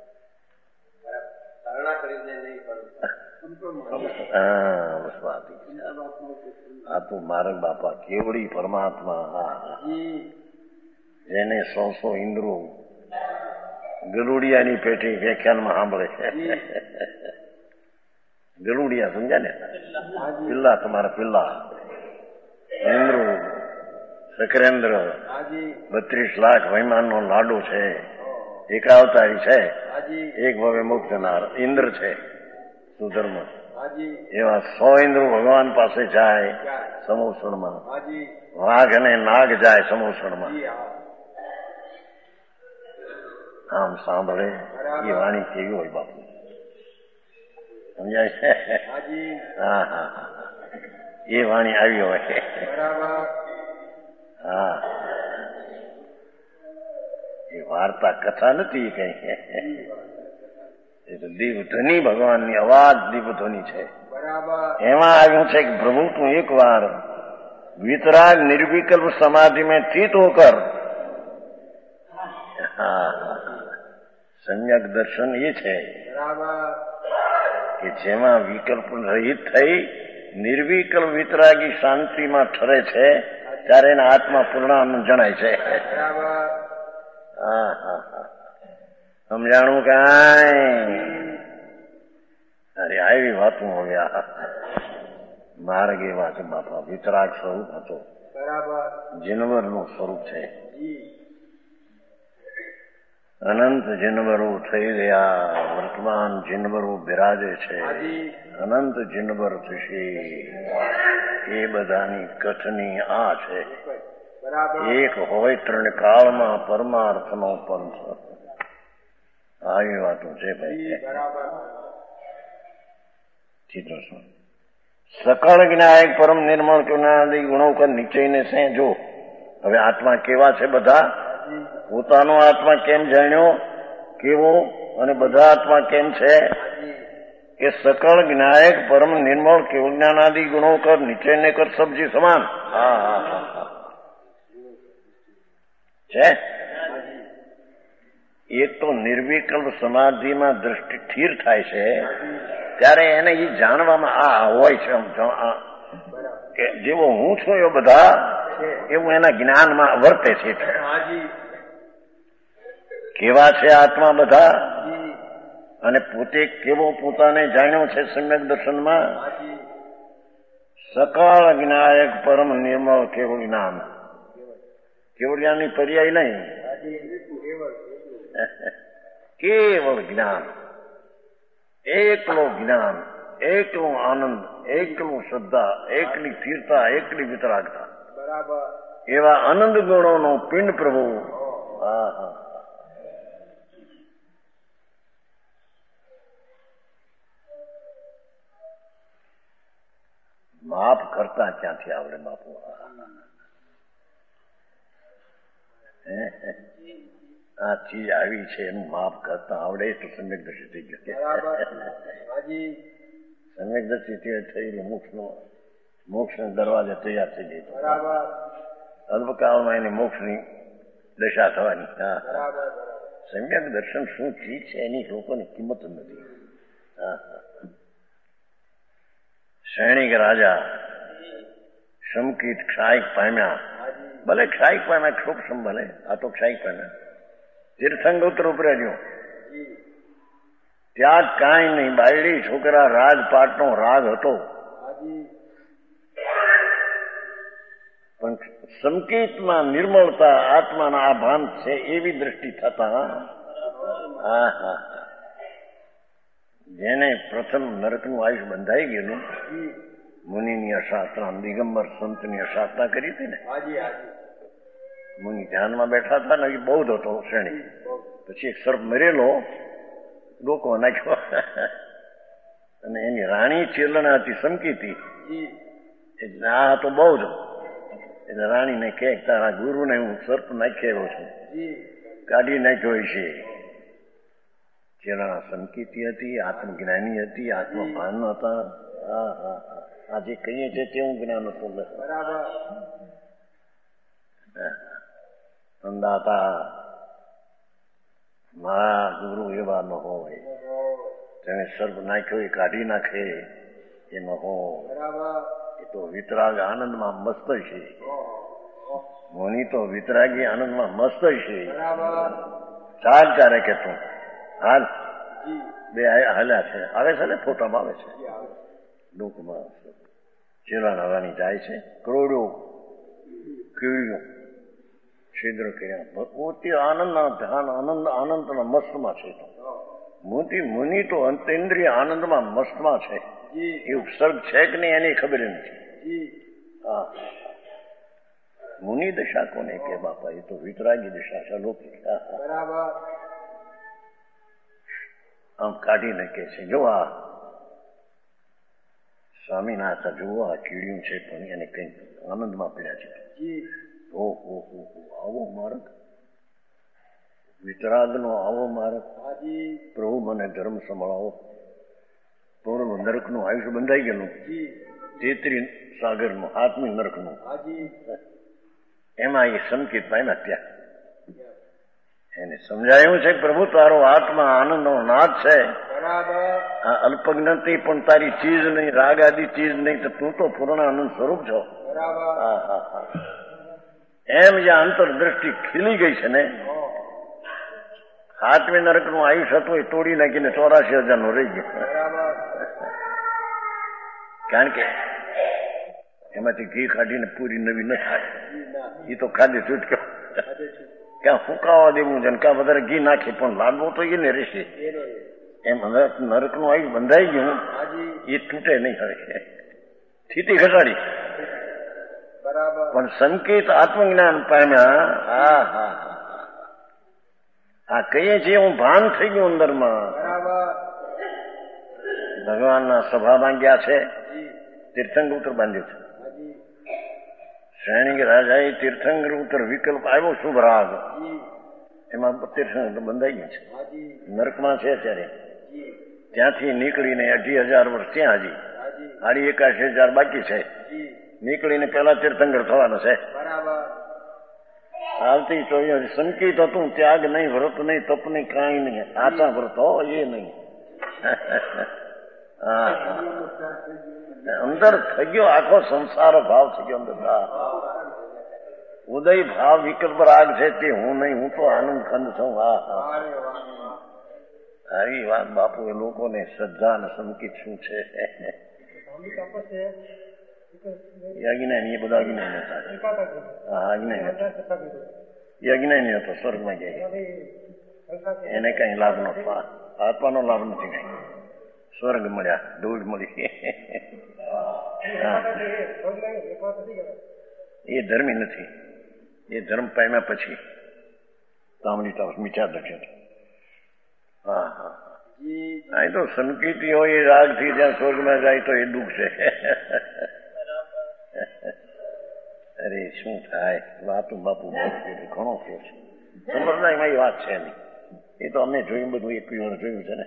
આ તો મારા બાપા કેવડી પરમાત્મા. હા જેને સો સો ઇન્દ્રો ગલુડિયાની પેટી વ્યાખ્યાનમાં સાંભળે છે. ગલુડિયા સમજ્યા ને? પિલ્લા, તમારા પિલ્લા ઇન્દ્રો સકરેન્દ્ર બત્રીસ લાખ વૈમાન નો લાડુ છે, એકાવતારી છે, એક ભવે મુક્તનાર ઇન્દ્ર છે સુધર્મ. એવા સો ઇન્દ્રો ભગવાન પાસે જાય સમોસણમાં, વાઘ અને નાગ જાય સમોસણમાં. આમ સાંભળે એ વાણી કેવી હોય બાપુ, સમજાય છે? હા હા હા એ વાણી આવી હોય. હા એ વાર્તા કથા નથી કઈ, એ તો દીપધ્વનિ ભગવાનની અવાજ દીપધ્વનિ છે. એમાં આવ્યું છે કે પ્રભુ તું એક વાર વિતરાગ નિર્વિકલ્પ સમાધિ में स्थित होकर, હા સમ્યક દર્શન એ છે કે જેમાં વિકલ્પ રહિત થઈ નિર્વિકલ્પ વિતરાગી શાંતિમાં ઠરે છે ત્યારે એના આત્મા પૂર્ણાનંદ જણાય છે. હા હા હા સમજાણું કાંઈ? અરે આવી વાતું હવે માર્ગ એવા છે બાપા. વિતરાગ સ્વરૂપ હતો, જીનવરનું સ્વરૂપ છે. અનંત જીનવરો થઈ ગયા, વર્તમાન જીનવરો બિરાજે છે. અનંત જીનવર થશે. એ બધાની કથની આ છે. એક હોય ત્રણ કાળમાં પરમાર્થનો પંથ. આવી વાતો છે ભાઈ. સકળ જ્ઞાયક પરમ નિર્મળ ચુનાદી ગુણો કર નિશ્ચયને સે જો. હવે આત્મા કેવા છે બધા? પોતાનો આત્મા કેમ જાણ્યો, કેવો, અને બધા આત્મા કેમ છે કે સકળ જ્ઞાયક પરમ નિર્મળ કેવ જ્ઞાનાદિ ગુણો કર નિશ્ચયને કર સબજી સમાન. હા હા હા છે. એક તો નિર્વિકલ્પ સમાધિમાં દ્રષ્ટિ સ્થિર થાય છે ત્યારે એને એ જાણવામાં આ હોય છે કે જેવો હું છું એવો બધા એવું એના જ્ઞાનમાં વર્તે છે. કેવા છે આત્મા બધા, અને પોતે કેવો પોતાને જાણ્યો છે સમ્યક દર્શનમાં. સકાળ જ્ઞાયક પરમ નિર્મળ કેવું જ્ઞાન. કેવું જ્ઞાનની પર્યાય નહીં, કેવળ જ્ઞાન, એકલો જ્ઞાન, એકલો આનંદ, એકલું શ્રદ્ધા, એકલી સ્થિરતા, એકલી વિતરાગતા, એવા આનંદ ગુણોનો પિંડ પ્રભુ. હા હા માફ કરતા ક્યાંથી આવડે બાપુ? આ ચીજ આવી છે એનું માફ કરતા આવડે તો સમ્યક દ્રષ્ટિ થઈ ગયો. સમ્યક દ્રષ્ટિ થઈ મોક્ષ નો મોક્ષ દરવાજે તૈયાર થઈ ગઈ. અલ્પકાળમાં એની મોક્ષની દશા થવાની. હા સમ્યક દર્શન શું ચીજ છે એની લોકોની કિંમત નથી. હા સૈનિક રાજા સમકીત ક્ષાયક પામ્યા. ભલે ક્ષાયક પામ્યા, ક્ષોભ ભલે, આ તો ક્ષાયક પામ્યા. તીર્થંગોત્ર ઉપર્યો ત્યાં કાંઈ નહીં. બાયડી છોકરા રાજપાટનો રાગ હતો, પણ સંકેતમાં નિર્મળતા આત્માના આ ભાન છે એવી દ્રષ્ટિ થતા. હા હા જેને પ્રથમ નરકનું આયુષ બંધાઈ ગયેલું, મુનિની અશાસ્ત્રા, દિગંબર સંતની અશાસ્ત્રા કરી હતી ને. મુનિ ધ્યાનમાં બેઠા હતા ને, એ બૌદ્ધ હતો શ્રેણી. પછી એક સર્પ મરેલો ડોકો નાખ્યો અને એની રાણી ચેલણા હતી સંકીતી, એટલે આ હતો બૌદ્ધ. એટલે રાણીને કે તારા ગુરુને હું સર્પ નાખી આવ્યો છું, કાઢી નાખ્યો છે. ચેલણા સંકીતી હતી, આત્મજ્ઞાની હતી, આત્મભાન હતા. હા હા આજે કહીએ છીએ તેવું જ્ઞાન હતું. અંદાતા મારા ગુરુ એવા ન હોય, તેને સર્પ નાખ્યો એ કાઢી નાખે એ ન હોય. એ તો વિતરાગ આનંદમાં મસ્ત છે. મુનિ તો વિતરાગી આનંદમાં મસ્ત છે. ચાલ ચારે કે તું હાલ બે હાલ્યા છે, આવે છે ને ફોટામાં આવે છે. ડોકમાં ચેલા નવાની જાય છે, કરોડો કીડીઓ છિદ્ર કર્યા. પોતે આનંદના ધ્યાન આનંદ આનંદના મસ્તમાં છે. મોટી મુનિ તો અંતેન્દ્રિય આનંદમાં મસ્તમાં છે. એ ઉપસર્ગ છે કે નહીં એની ખબર નથી. હા મુનિ દશા કોને કે બાપા? એ તો વિતરાગી દશા છે. લૌકિક આમ કાઢીને કે છે જો આ સ્વામિનાથ જુઓ આ કીડીયું છે પણ એને કઈ આનંદમાં પડ્યા છે. ઓહો આવો માર્ગ, વિતરાગનો આવો માર્ગ. પ્રભુ મને ધર્મ સંભળાવો. પૂર્વ નરકનું આયુષ્ય બંધાઈ ગયેલું, તેત્રી સાગરનું આત્મી નરકનું, એમાં એ સંકેત પામ્યા. ત્યાં એને સમજાયું છે પ્રભુ તારો આત્મા આનંદનો નાદ છે. આ અલ્પજ્ઞાતિ પણ તારી ચીજ નહીં, રાગ આદિ ચીજ નહીં, તો તું તો પૂર્ણ આનંદ સ્વરૂપ છો. હા હા હા એમ જે આંતરદ્રષ્ટિ ખીલી ગઈ છે ને, આત્મી નરક નું આયુષ્ય હતું એ તોડી નાખીને ચોરાશી હજાર નું રહી ગયું. કારણ કે એમાંથી ઘી કાઢીને પૂરી નવી ન થાય. એ તો ખાલી છૂટકો ક્યાં ફૂંકાવા દેવું છે, ક્યાં વધારે ઘી નાખી પણ લાડવો તો એને રહેશે. એમ નરક નું આયુષ બંધાઈ ગયું, એ તૂટે નહીં. હવે સ્થિતિ ઘટાડી પણ સંકેત આત્મજ્ઞાન પામ્યા. હા હા આ કહીએ છીએ હું ભાન થઈ ગયું અંદરમાં. ભગવાનના સભામાં ગયા છે, તીર્થંકર ઉત્તર બાંધ્યું છે. શ્રેણી રાજાએ તીર્થંકર ઉત્તર વિકલ્પ આવ્યો શુભ રાગ, એમાં તીર્થંકર બંધાઈ ગયું છે, નરકમાં છે અત્યારે. ત્યાંથી નીકળીને અઢી હજાર વર્ષ ત્યાં હજી સાડી એકાશી હજાર બાકી છે. નીકળીને પેલા તીર્થંકર થવાનો છે. આવતી ચોવીસ સંકેત હતું, ત્યાગ નહીં, વ્રત નહીં, તપ નહીં, કાંઈ નહીં. આચા વ્રત હો એ નહીં. અંદર થઈ ગયો આખો સંસાર ભાવ થઈ ગયો અંદર. ઉદય ભાવ વિકલ્પ રાગ છે તે હું નહીં, હું તો આનંદ ખંડ છું. હા હા સારી વાત બાપુ. એ લોકોને શ્રદ્ધા અને સંકેત શું છે? અજ્ઞાની એ બધા અજ્ઞાની હતા. હા અજ્ઞાની હતા. એ અજ્ઞાની હતો, સ્વર્ગમાં ગયા. એને કઈ લાભ ન થયો, આત્માનો લાભ નથી કઈ. સ્વર્ગ મળ્યા, ધૂળ મળી. એ ધર્મી નથી. એ ધર્મ પામ્યા પછી તામડી તાપ મીઠા દર્શન. હા હા આ તો સંકેતી હોય એ રાગથી જ્યાં સ્વર્ગમાં જાય તો એ દુઃખ છે. અરે શું થાય વાતું બાપુ ઘણો થયો છે. સંપ્રદાયમાં એ વાત છે નહીં. એ તો અમે જોયું બધું એક વાર જોયું છે ને.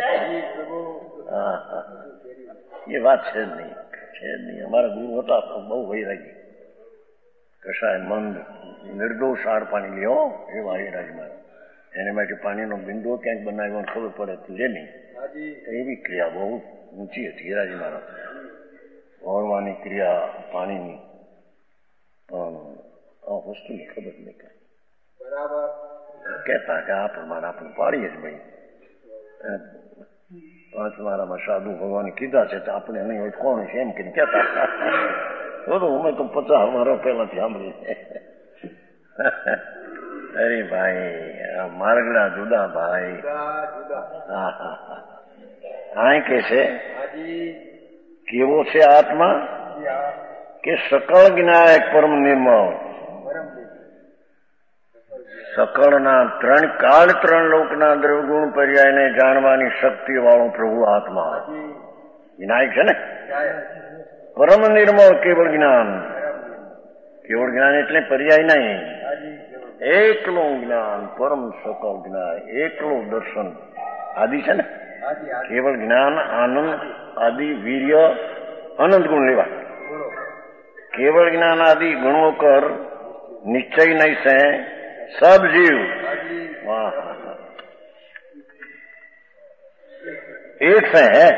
હા હા એ વાત છે જ નહીં, છે જ નહીં. અમારા ગુરુ હતા બહુ વૈરાગી, કશાય મંદ નિર્દોષ આર પાણી લ્યો એ વૈરાગમાં. એને માટે પાણીનો બિંદુ ક્યાંક બનાવ્યો ખબર પડે તો લે નહીં. એવી ક્રિયા બહુ ઊંચી હતી હિરાજી મહારાજ. ઓળવાની ક્રિયા પાણીની પણ આ વસ્તુની ખબર નહીં કઈ. બરાબર કહેતા કે આ પ્રમાણે આપણે પાડીએ જ ભાઈ. પાંચ મારામાં સાધુ ભગવાન કીધા છે તો આપણે નહીં હોય કોણ છે એમ કે કહેતા. બધું અમે તો પચાસ મારા પહેલાથી સાંભળી. અરે ભાઈ માર્ગડા જુદા ભાઈ. હા હા હા કે છે કેવો છે આત્મા કે સકળ જ્ઞાયક પરમ નિર્મળ. સકળના ત્રણ કાળ ત્રણ લોકના દ્રવગુણ પર્યાયને જાણવાની શક્તિ વાળો પ્રભુ આત્મા વિનાયક છે ને. પરમ નિર્મળ કેવળ જ્ઞાન. કેવળ જ્ઞાન એટલે પર્યાય નહીં, એકલું જ્ઞાન, પરમ સકળ જ્ઞાન, એકલું દર્શન. આદિ છે ને કેવળ જ્ઞાન, આનંદ, આદિ, વીર્ય, અનંત ગુણ લેવા. કેવળ જ્ઞાન આદि ગુણો કર નિશ્ચય નહીં સે સબ જીવ. વાહ एक से है.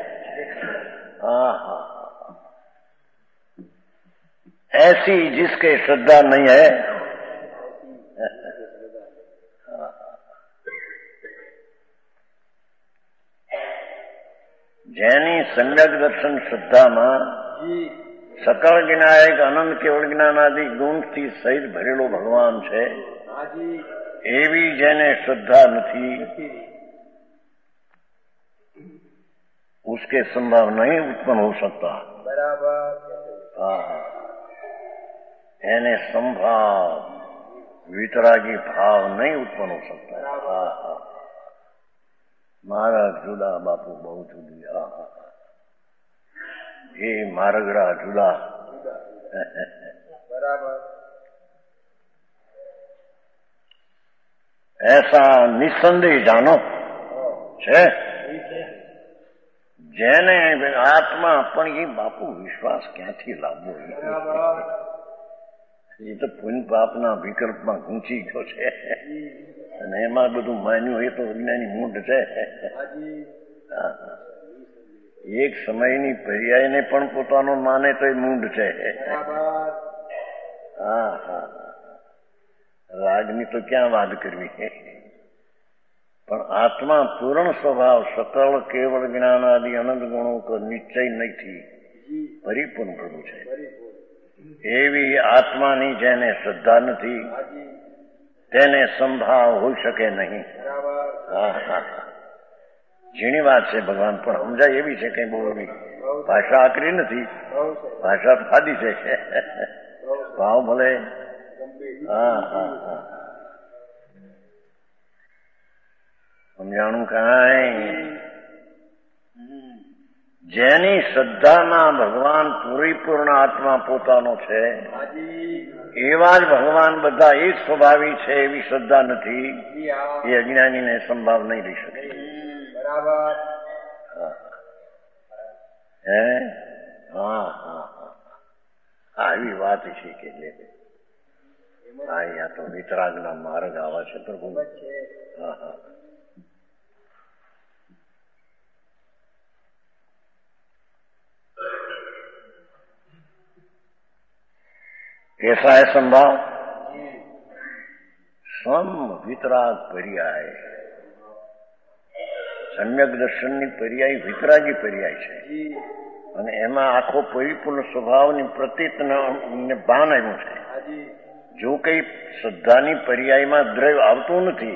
ऐसी जिसके श्रद्धा नहीं है. જેની સમ્યક દર્શન શ્રદ્ધામાં સકળ જ્ઞાયક અનંત કેવળ જ્ઞાનાદિ ગુણથી સહિત ભરેલો ભગવાન છે, એવી જેને શ્રદ્ધા નથી उसके संभाव नहीं उत्पन्न हो सकता. એને संभाव वितरागी भाव नहीं उत्पन्न हो सकता. मारा जुदा बापू बहुत जुदा. ये मारगड़ा जुदा. बराबर. ऐसा निसंदेह जानो છે જેને આત્મા પણ એ બાપુ વિશ્વાસ ક્યાંથી લાવવો? એ તો પુણ્ય પાપના વિકલ્પમાં ગૂંચી ગયો છે અને એમાં બધું માન્યું. એ તો વિજ્ઞાની મૂઢ છે. એક સમયની પર્યાયને પણ પોતાનો માને તો એ મૂઢ છે. હા હા રાગની તો ક્યાં વાત કરવી. પણ આત્મા પૂર્ણ સ્વભાવ સકળ કેવળ જ્ઞાન આદિ અનંત ગુણો કો નિશ્ચય નથી પરિપૂર્ણ પ્રભુ છે. એવી આત્માની જેને શ્રદ્ધા નથી તેને સંભાવ હોઈ શકે નહીં. હા હા ઝીણી વાત છે ભગવાન, પણ સમજાય એવી છે કઈ બહુ એવી ભાષા આકરી નથી. ભાષા સાદી છે. ભાવ ભલે હા હા હા સમજાણું કાંઈ જેની શ્રદ્ધામાં ભગવાન પૂરીપૂર્ણ આત્મા પોતાનો છે એવા જ ભગવાન બધા એક સ્વભાવી છે એવી શ્રદ્ધા નથી એ અજ્ઞાનીને સંભાવ નહીં રહી શકે બરાબર હે હા હા હા આવી વાત છે કે જે હા અહીંયા તો વિતરાગના માર્ગ આવા છે પ્રભુ હા હા कैसा है संभाव सम वितराग पर्याय सम्यक દર્શનની પર્યાય વિતરાગી પર્યાય છે અને એમાં આખો પરિપૂર્ણ સ્વભાવની પ્રતીતને ભાન આવ્યું છે જો કઈ શ્રદ્ધાની પર્યાયમાં દ્રવ્ય આવતું નથી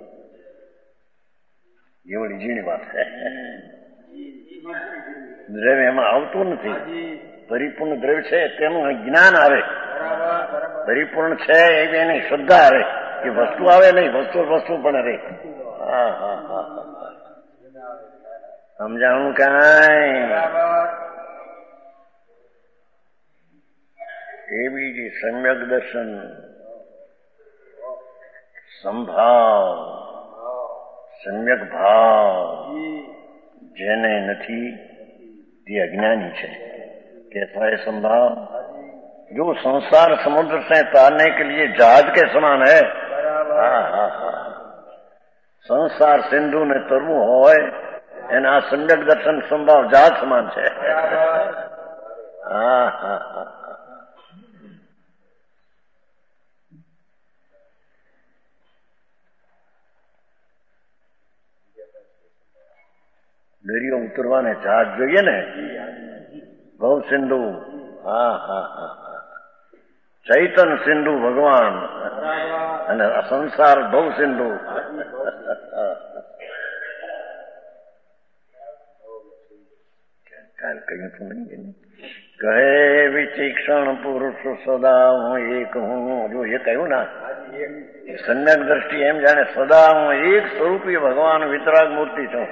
એવડી ઝીણી વાત છે દ્રવ્ય એમાં આવતું નથી પરિપૂર્ણ દ્રવ્ય છે તેનું જ્ઞાન આવે પરિપૂર્ણ છે એવી એની શ્રદ્ધા આવે કે વસ્તુ આવે નહીં વસ્તુ વસ્તુ પણ રહે હા હા હા સમજાણું કાંઈ એવી જે સમ્યક દર્શન સંભાવ સમ્યક ભાવ જેને નથી તે અજ્ઞાની છે कैसा है संभाव जो संसार समुद्र से तारने के लिए जहाज के समान है हाँ हाँ हाँ संसार सिंधु ने तरવું હોય એના સમ્યક દર્શન સંભાવ જહાજ સમાન છે હા હા હા દરિયો ઉતરવાને જહાજ જોઈએ ને ભવ સિંધુ હા હા હા ચૈતન સિંધુ ભગવાન અને સંસાર ભવ સિંધુ કહ્યું તું નહીં કહે વિચિક્ષણ પુરુષ સદા હું એક હું જો એ કહ્યું ના સમ્યક દ્રષ્ટિ એમ જાણે સદા હું એક સ્વરૂપી ભગવાન વિતરાગ મૂર્તિ છું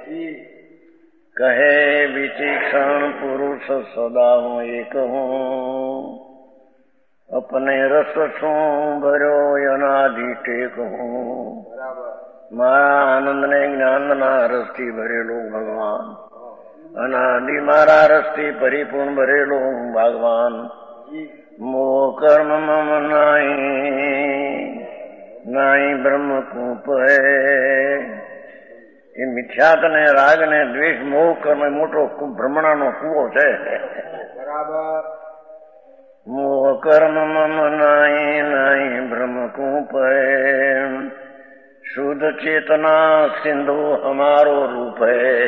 કહે વિચિક્ષણ પુરુષ સદા હું એક હું અપને રસ શું ભર્યો અનાદિ ટેક હું મારા આનંદ ને જ્ઞાનના રસથી ભરેલો ભગવાન અનાદિ મારા રસથી પરિપૂર્ણ ભરેલો ભગવાન મોહ કર્મ મમ નાઈ નાઈ બ્રહ્મ કૂપ એ મિથ્યાત ને રાગ ને દ્વેષ મોહ કર્મ મોટો ભ્રમણાનો કૂવો છે બરાબર મોહ કર્મ મમ નાઈ નાઈ બ્રહ્મ કૂપ શુદ્ધ ચેતના સિંધુ હમારો રૂપ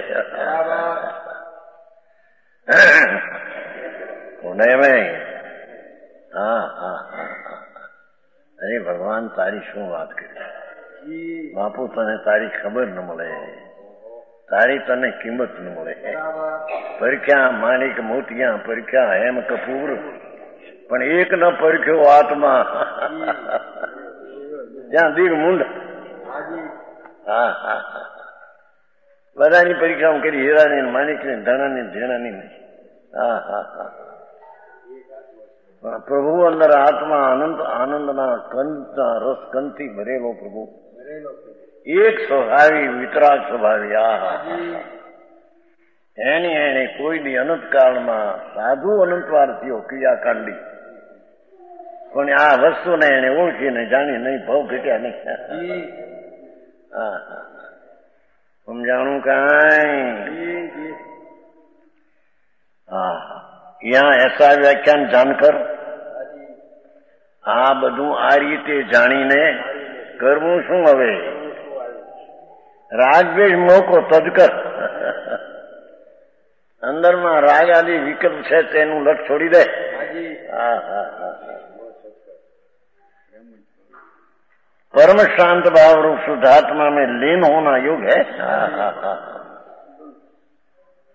હૈ મેં હા હા હા અરે ભગવાન તારી શું વાત કરી બાપુ તને તારી ખબર ન મળે તારી તને કિંમત ન મળે પરખ્યા માણિક મોતિયા પરખ્યા હેમ કપૂર પણ એક ન પરખ્યો આત્મા ત્યાં દીર મુંડ હા હા હા બધાની પરીક્ષા કરી હીરાની માણિકની ધણાની ધેણાની નહીં હા હા હા પ્રભુ અંદર આત્મા આનંદ આનંદના કંદના રસ કંદથી ભરેલો પ્રભુ એક સ્વભાવી વિતરાગ સ્વભાવી આ એની એને કોઈ બી અનંત કાળમાં સાધુ અનંતવારથીઓ ક્રિયાકાંડી પણ આ વસ્તુને એને ઓળખીને જાણી નહીં ભાવ ઘટ્યા નહીં હા હા સમજાણું કાંઈ હા યહાં એસા વ્યાખ્યાન જાણકર આ બધું આ રીતે જાણીને કરવું શું હવે રાગદ્વેષ મોકો તજકર અંદરમાં રાગ આદિ વિકલ્પ છે તેનું લટ છોડી દે હા હા હા परम शांत भाव रूप शुद्धात्मा में लीन होना योग है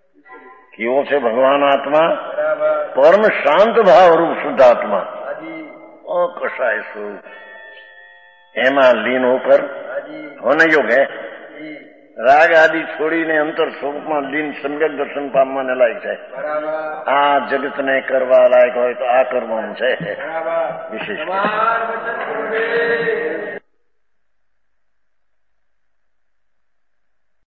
કેવો છે ભગવાન આત્મા પરમ શાંત ભાવ રૂપ શુદ્ધાત્મા અકસાય સ્વરૂપ એમાં લીન હોકર હોને યોગ હે રાગ આદિ છોડીને અંતર સ્વરૂપમાં લીન સમ્યક દર્શન પામવાને લાયક છે. આ જગતને કરવા લાયક હોય તો આ કરવાનું છે વિશેષ.